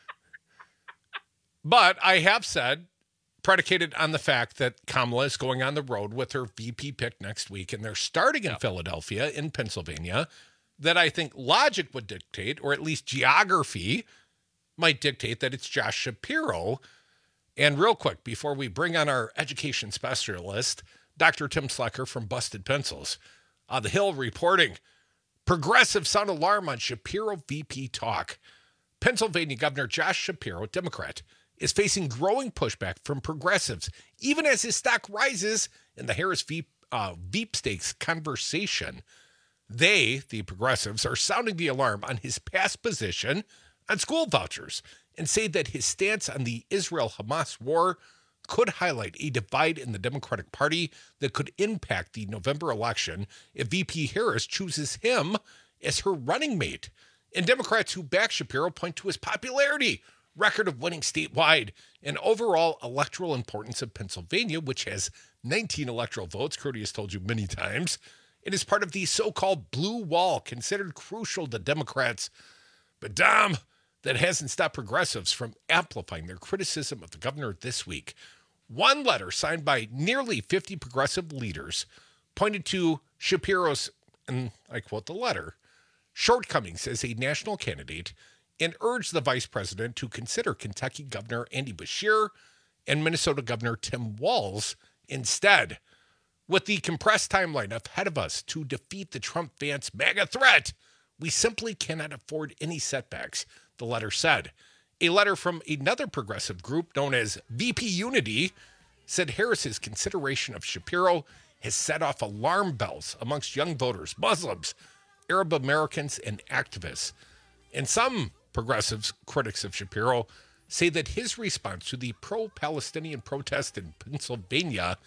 P: but I have said, predicated on the fact that Kamala is going on the road with her V P pick next week, and they're starting in Philadelphia, in Pennsylvania, that I think logic would dictate, or at least geography might dictate, that it's Josh Shapiro. And real quick, before we bring on our education specialist, Doctor Tim Slecker from Busted Pencils, uh, The Hill reporting, progressive sound alarm on Shapiro V P talk. Pennsylvania Governor Josh Shapiro, Democrat, is facing growing pushback from progressives, even as his stock rises in the Harris Veep, uh, Veep stakes conversation. They, the progressives, are sounding the alarm on his past position on school vouchers and say that his stance on the Israel-Hamas war could highlight a divide in the Democratic Party that could impact the November election if V P Harris chooses him as her running mate. And Democrats who back Shapiro point to his popularity, record of winning statewide, and overall electoral importance of Pennsylvania, which has nineteen electoral votes, Crudy has told you many times. It is part of the so-called blue wall, considered crucial to Democrats. But Dom, that hasn't stopped progressives from amplifying their criticism of the governor this week. One letter signed by nearly fifty progressive leaders pointed to Shapiro's, and I quote the letter, shortcomings as a national candidate, and urged the vice president to consider Kentucky Governor Andy Beshear and Minnesota Governor Tim Walz instead. With the compressed timeline ahead of us to defeat the Trump-Vance MAGA threat, we simply cannot afford any setbacks, the letter said. A letter from another progressive group known as V P Unity said Harris's consideration of Shapiro has set off alarm bells amongst young voters, Muslims, Arab Americans, and activists. And some progressives, critics of Shapiro, say that his response to the pro-Palestinian protest in Pennsylvania,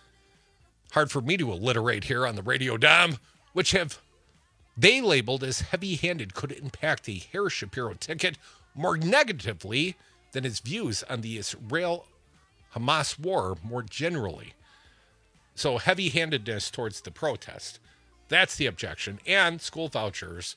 P: hard for me to alliterate here on the radio, Dom, which have they labeled as heavy-handed, could impact a Harris-Shapiro ticket more negatively than his views on the Israel-Hamas war more generally. So heavy-handedness towards the protest. That's the objection. And school vouchers.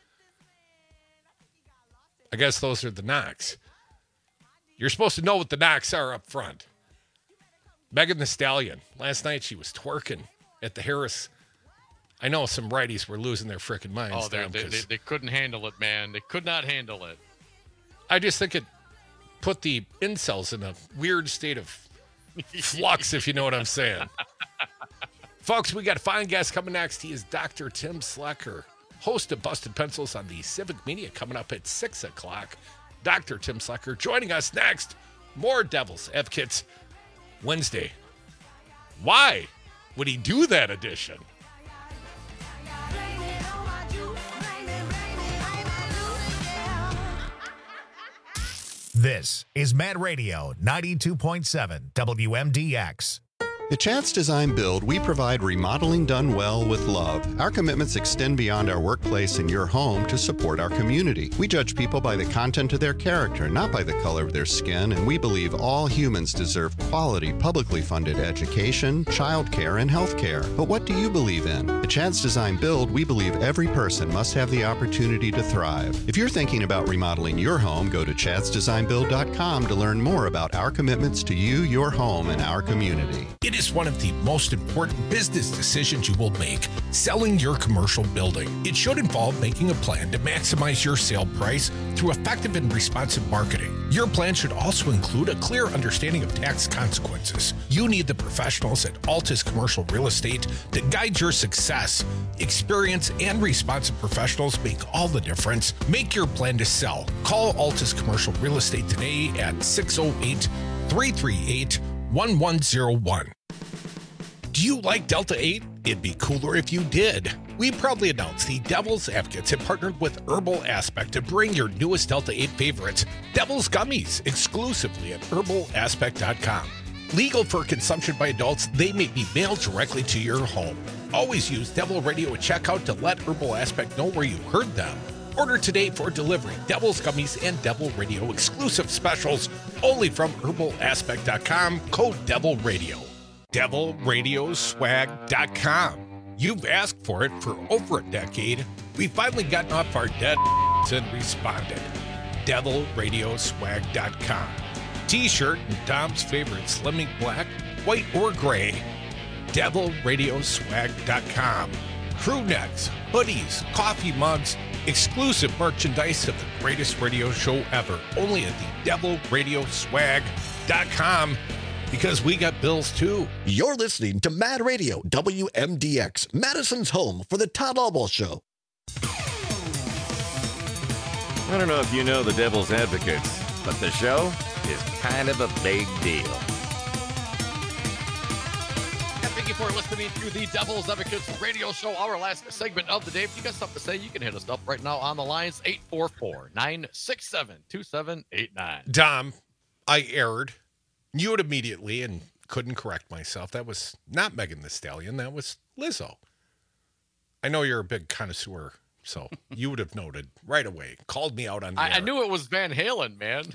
P: I guess those are the knocks. You're supposed to know what the knocks are up front. Megan Thee Stallion. Last night she was twerking at the Harris. I know some righties were losing their freaking minds.
O: Oh, they, they, they couldn't handle it, man. They could not handle it.
P: I just think it put the incels in a weird state of flux, if you know what I'm saying. Folks, we got a fine guest coming next. He is Doctor Tim Slecker. host of Busted Pencils on the Civic Media, coming up at six o'clock. Doctor Tim Slecker joining us next. More Devil's Advocates Wednesday. Why would he do that edition?
A: This is Mad Radio ninety-two point seven W M D X.
F: At Chance Design Build, we provide remodeling done well with love. Our commitments extend beyond our workplace and your home to support our community. We judge people by the content of their character, not by the color of their skin, and we believe all humans deserve quality, publicly funded education, childcare, and health care. But what do you believe in? At Chance Design Build, we believe every person must have the opportunity to thrive. If you're thinking about remodeling your home, go to chads design build dot com to learn more about our commitments to you, your home, and our community.
P: It is one of the most important business decisions you will make, selling your commercial building. It should involve making a plan to maximize your sale price through effective and responsive marketing. Your plan should also include a clear understanding of tax consequences. You need the professionals at Altus Commercial Real Estate to guide your success. Experience and responsive professionals make all the difference. Make your plan to sell. Call Altus Commercial Real Estate today at six oh eight, three three eight, one one oh one. Do you like Delta eight? It'd be cooler if you did. We proudly announced the Devil's Advocates have partnered with Herbal Aspect to bring your newest Delta eight favorites, Devil's Gummies, exclusively at herbal aspect dot com. Legal for consumption by adults, they may be mailed directly to your home. Always use Devil Radio at checkout to let Herbal Aspect know where you heard them. Order today for delivery. Devil's Gummies and Devil Radio exclusive specials only from herbal aspect dot com, code Devil Radio. devil radio swag dot com. You've asked for it for over a decade. We've finally gotten off our dead and responded. devil radio swag dot com. T-shirt and Dom's favorite slimming black, white, or gray. devil radio swag dot com. Crew necks, hoodies, coffee mugs, exclusive merchandise of the greatest radio show ever. Only at the devil radio swag dot com. Because we got bills too.
M: You're listening to Mad Radio W M D X, Madison's home for the Todd Albaugh Show.
R: I don't know if you know the Devil's Advocates, but the show is kind of a big deal.
O: And thank you for listening to the Devil's Advocates radio show, our last segment of the day. If you got something to say, you can hit us up right now on the lines, eight four four, nine six seven, two seven eight nine.
P: Dom, I erred. Knew it immediately and couldn't correct myself. That was not Megan Thee Stallion. That was Lizzo. I know you're a big connoisseur, so you would have noted right away. Called me out on the
O: I,
P: air.
O: I knew it was Van Halen, man.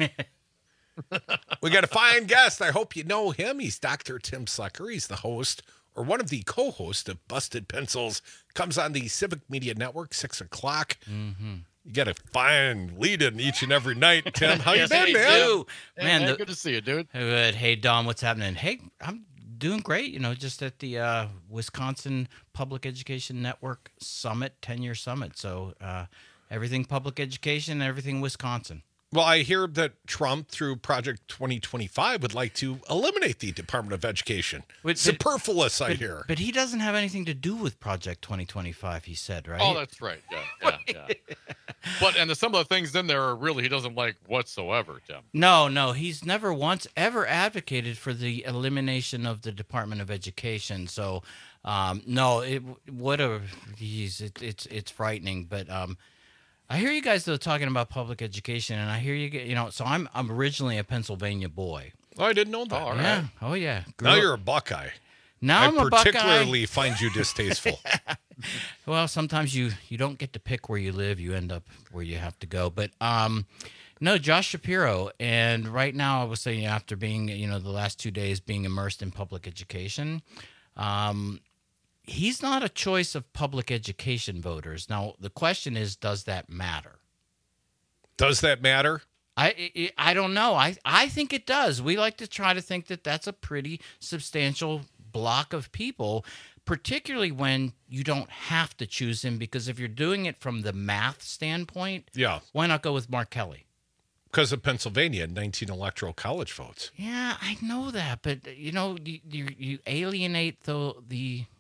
P: We got a fine guest. I hope you know him. He's Doctor Tim Slecker. He's the host, or one of the co-hosts of Busted Pencils. Comes on the Civic Media Network, six o'clock.
H: Mm-hmm.
P: You got a fine lead-in each and every night, Tim. How
H: Yes,
P: you been,
H: I
P: man?
H: do.
O: Hey,
H: Man,
O: man,
H: the-
O: good to see you, dude.
H: Good. Hey, Dom, what's happening? Hey, I'm doing great. You know, just at the uh, Wisconsin Public Education Network Summit, ten-year summit. So uh, everything public education, everything Wisconsin.
P: Well, I hear that Trump, through Project twenty twenty-five, would like to eliminate the Department of Education.
H: But-
P: Superfluous, I
H: but,
P: hear.
H: But he doesn't have anything to do with Project twenty twenty-five, he said, right?
O: Oh, that's right. Yeah, yeah, yeah. But, and the, some of the things in there are really he doesn't like whatsoever, Tim.
H: No, no, he's never once ever advocated for the elimination of the Department of Education. So, um, no, it what a geez, it, it's it's frightening. But um, I hear you guys though talking about public education, and I hear you get you know. So I'm I'm originally a Pennsylvania boy.
P: Oh, I didn't know that.
H: Oh, yeah. Oh, yeah.
P: Now
H: Grew-
P: you're a Buckeye.
H: Now
P: I
H: I'm a Buckeye.
P: particularly find you distasteful.
H: Well, sometimes you you don't get to pick where you live; you end up where you have to go. But um, no, Josh Shapiro, and right now I was saying after being you know the last two days being immersed in public education, um, he's not a choice of public education voters. Now the question is, does that matter?
P: Does that matter?
H: I, I I don't know. I I think it does. We like to try to think that that's a pretty substantial block of people, particularly when you don't have to choose him, because if you're doing it from the math standpoint,
P: Yeah.
H: why not go with Mark Kelly?
P: Because of Pennsylvania, nineteen electoral college votes.
H: Yeah, I know that, but you know, you you, you alienate the the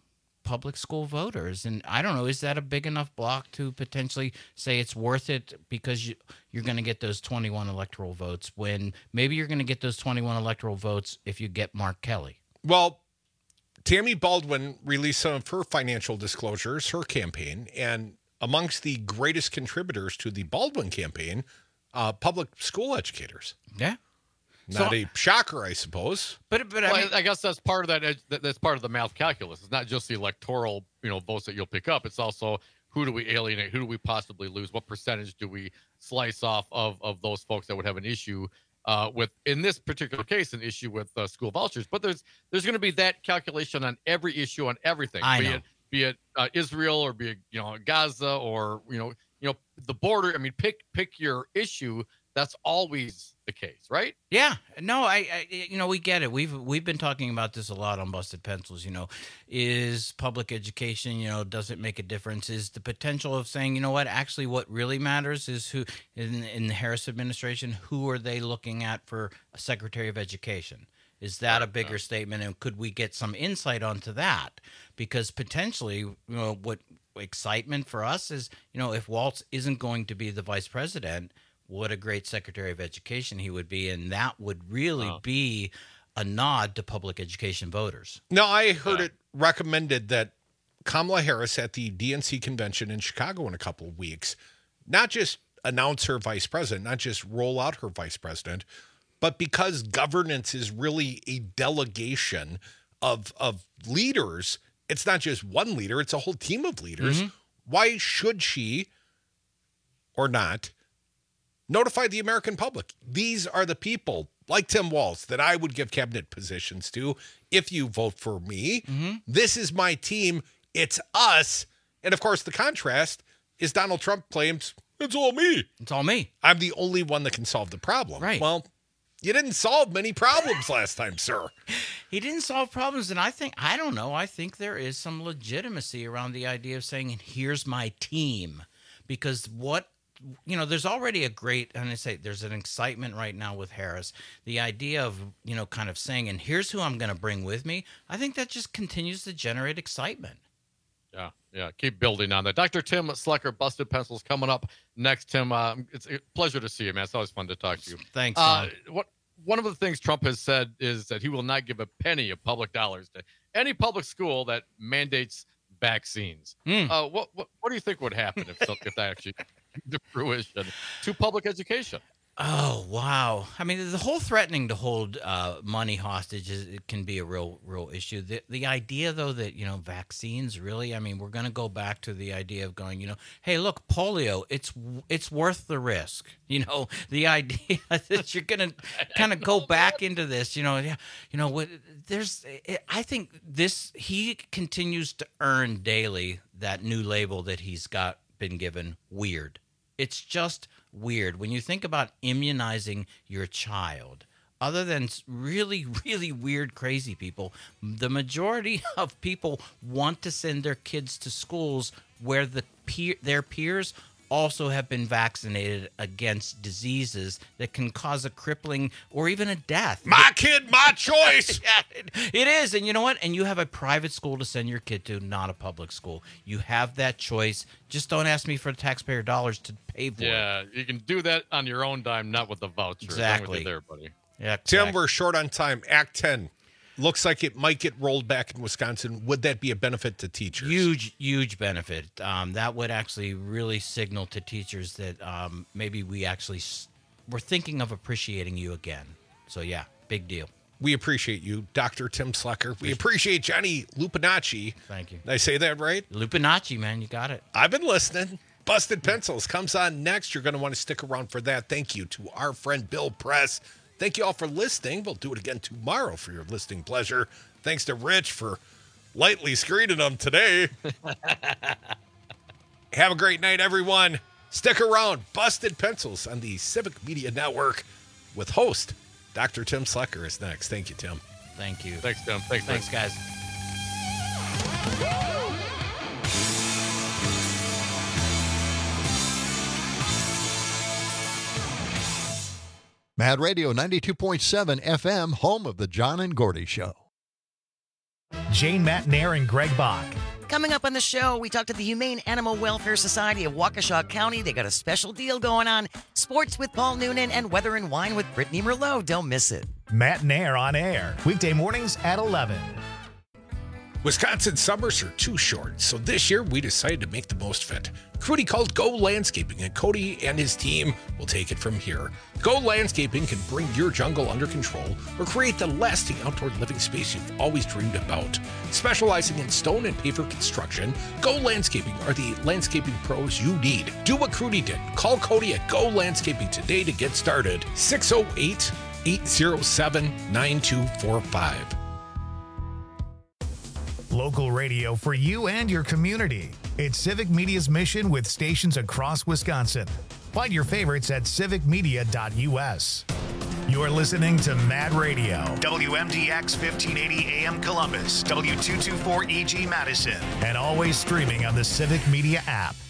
H: public school voters. And I don't know, is that a big enough block to potentially say it's worth it because you, you're going to get those twenty-one electoral votes when maybe you're going to get those twenty-one electoral votes if you get Mark Kelly?
P: Well, Tammy Baldwin released some of her financial disclosures, her campaign, and amongst the greatest contributors to the Baldwin campaign, uh, public school educators.
H: Yeah.
P: Not
H: So-
P: a shocker, I suppose.
H: But but
O: Well,
H: I, mean,
O: I guess that's part of that, ed- that. That's part of the math calculus. It's not just the electoral, you know, votes that you'll pick up. It's also who do we alienate? Who do we possibly lose? What percentage do we slice off of of those folks that would have an issue uh, with, in this particular case, an issue with uh, school vouchers? But there's there's going to be that calculation on every issue on everything.
H: I
O: be
H: know.
O: it be it uh, Israel or be it you know Gaza or you know you know the border. I mean, pick pick your issue. That's always the case, right?
H: Yeah, no, I, I, you know, we get it. We've we've been talking about this a lot on Busted Pencils. You know, is public education, you know, does it make a difference? Is the potential of saying, you know what, actually, what really matters is who in in the Harris administration, who are they looking at for a Secretary of Education? Is that a bigger statement, and could we get some insight onto that? Because potentially, you know, what excitement for us is, you know, if Waltz isn't going to be the vice president, what a great Secretary of Education he would be, and that would really
O: Oh.
H: be a nod to public education voters.
P: No, I heard it recommended that Kamala Harris at the D N C convention in Chicago in a couple of weeks, not just announce her vice president, not just roll out her vice president, but because governance is really a delegation of of leaders, it's not just one leader, it's a whole team of leaders.
H: Mhm.
P: Why should she or not notify the American public? These are the people like Tim Walz that I would give cabinet positions to if you vote for me. This is my team. It's us. And of course, the contrast is Donald Trump claims it's all me.
H: It's all me.
P: I'm the only one that can solve the problem.
H: Right.
P: Well, you didn't solve many problems last time, sir.
H: He didn't solve problems, and I think, I don't know, I think there is some legitimacy around the idea of saying, here's my team. Because what, you know, there's already a great, and I say there's an excitement right now with Harris. The idea of, you know, kind of saying, and here's who I'm going to bring with me, I think that just continues to generate excitement.
O: Yeah, yeah. Keep building on that. Doctor Tim Slecker, Busted Pencils, coming up next. Tim, uh, it's a pleasure to see you, man. It's always fun to talk to you.
H: Thanks,
O: Uh,
H: Tom.
O: what one of the things Trump has said is that he will not give a penny of public dollars to any public school that mandates vaccines.
H: Mm.
O: Uh, what, what what do you think would happen if so, if that actually came to fruition to public education?
H: Oh, wow. I mean, the whole threatening to hold uh, money hostage is, it can be a real, real issue. The, the idea, though, that, you know, vaccines really, I mean, we're going to go back to the idea of going, you know, hey, look, polio, it's it's worth the risk. You know, the idea that you're going to kind of go back into this, you know, yeah, you know, what there's, I think this, he continues to earn daily that new label that he's got been given, weird. It's just weird. When you think about immunizing your child, other than s- really, really weird, crazy people, the majority of people want to send their kids to schools where the peer, their peers also have been vaccinated against diseases that can cause a crippling or even a death.
P: My kid, my choice.
H: Yeah, it, it is. And you know what? And you have a private school to send your kid to, not a public school. You have that choice. Just don't ask me for taxpayer dollars to pay for it.
O: Yeah, you can do that on your own dime, not with the voucher. I'm with you
H: Exactly.
O: there, buddy.
H: Yeah,
P: Tim, we're short on time. Act ten. Looks like it might get rolled back in Wisconsin. Would that be a benefit to teachers?
H: Huge, huge benefit. Um, that would actually really signal to teachers that um, maybe we actually s- we're thinking of appreciating you again. So yeah, big deal.
P: We appreciate you, Doctor Tim Slecker. We appreciate Johnny Lupinacci.
H: Thank you.
P: Did I say that right?
H: Lupinacci, man, you got it.
P: I've been listening. Busted Pencils comes on next. You're going to want to stick around for that. Thank you to our friend Bill Press. Thank you all for listening. We'll do it again tomorrow for your listening pleasure. Thanks to Rich for lightly screening them today. Have a great night, everyone. Stick around. Busted Pencils on the Civic Media Network with host Doctor Tim Slecker is next. Thank you, Tim.
H: Thank you.
O: Thanks, Tim. Thanks,
H: Thanks,
O: Rich.
H: guys.
D: Mad Radio ninety-two point seven F M, home of the John and Gordy Show.
A: Jane Matnair and Greg Bach.
S: Coming up on the show, we talked to the Humane Animal Welfare Society of Waukesha County. They got a special deal going on. Sports with Paul Noonan and Weather and Wine with Brittany Merlot. Don't miss it.
A: Matt and Air on air, weekday mornings at eleven.
P: Wisconsin summers are too short, so this year we decided to make the most of it. Crudy called Go Landscaping, and Cody and his team will take it from here. Go Landscaping can bring your jungle under control or create the lasting outdoor living space you've always dreamed about. Specializing in stone and paver construction, Go Landscaping are the landscaping pros you need. Do what Crudy did. Call Cody at Go Landscaping today to get started. six oh eight, eight oh seven, nine two four five.
A: Local radio for you and your community. It's Civic Media's mission with stations across Wisconsin. Find your favorites at civic media dot u s. You're listening to Mad Radio, W M D X fifteen eighty A M Columbus, W two twenty-four E G Madison, and always streaming on the Civic Media app.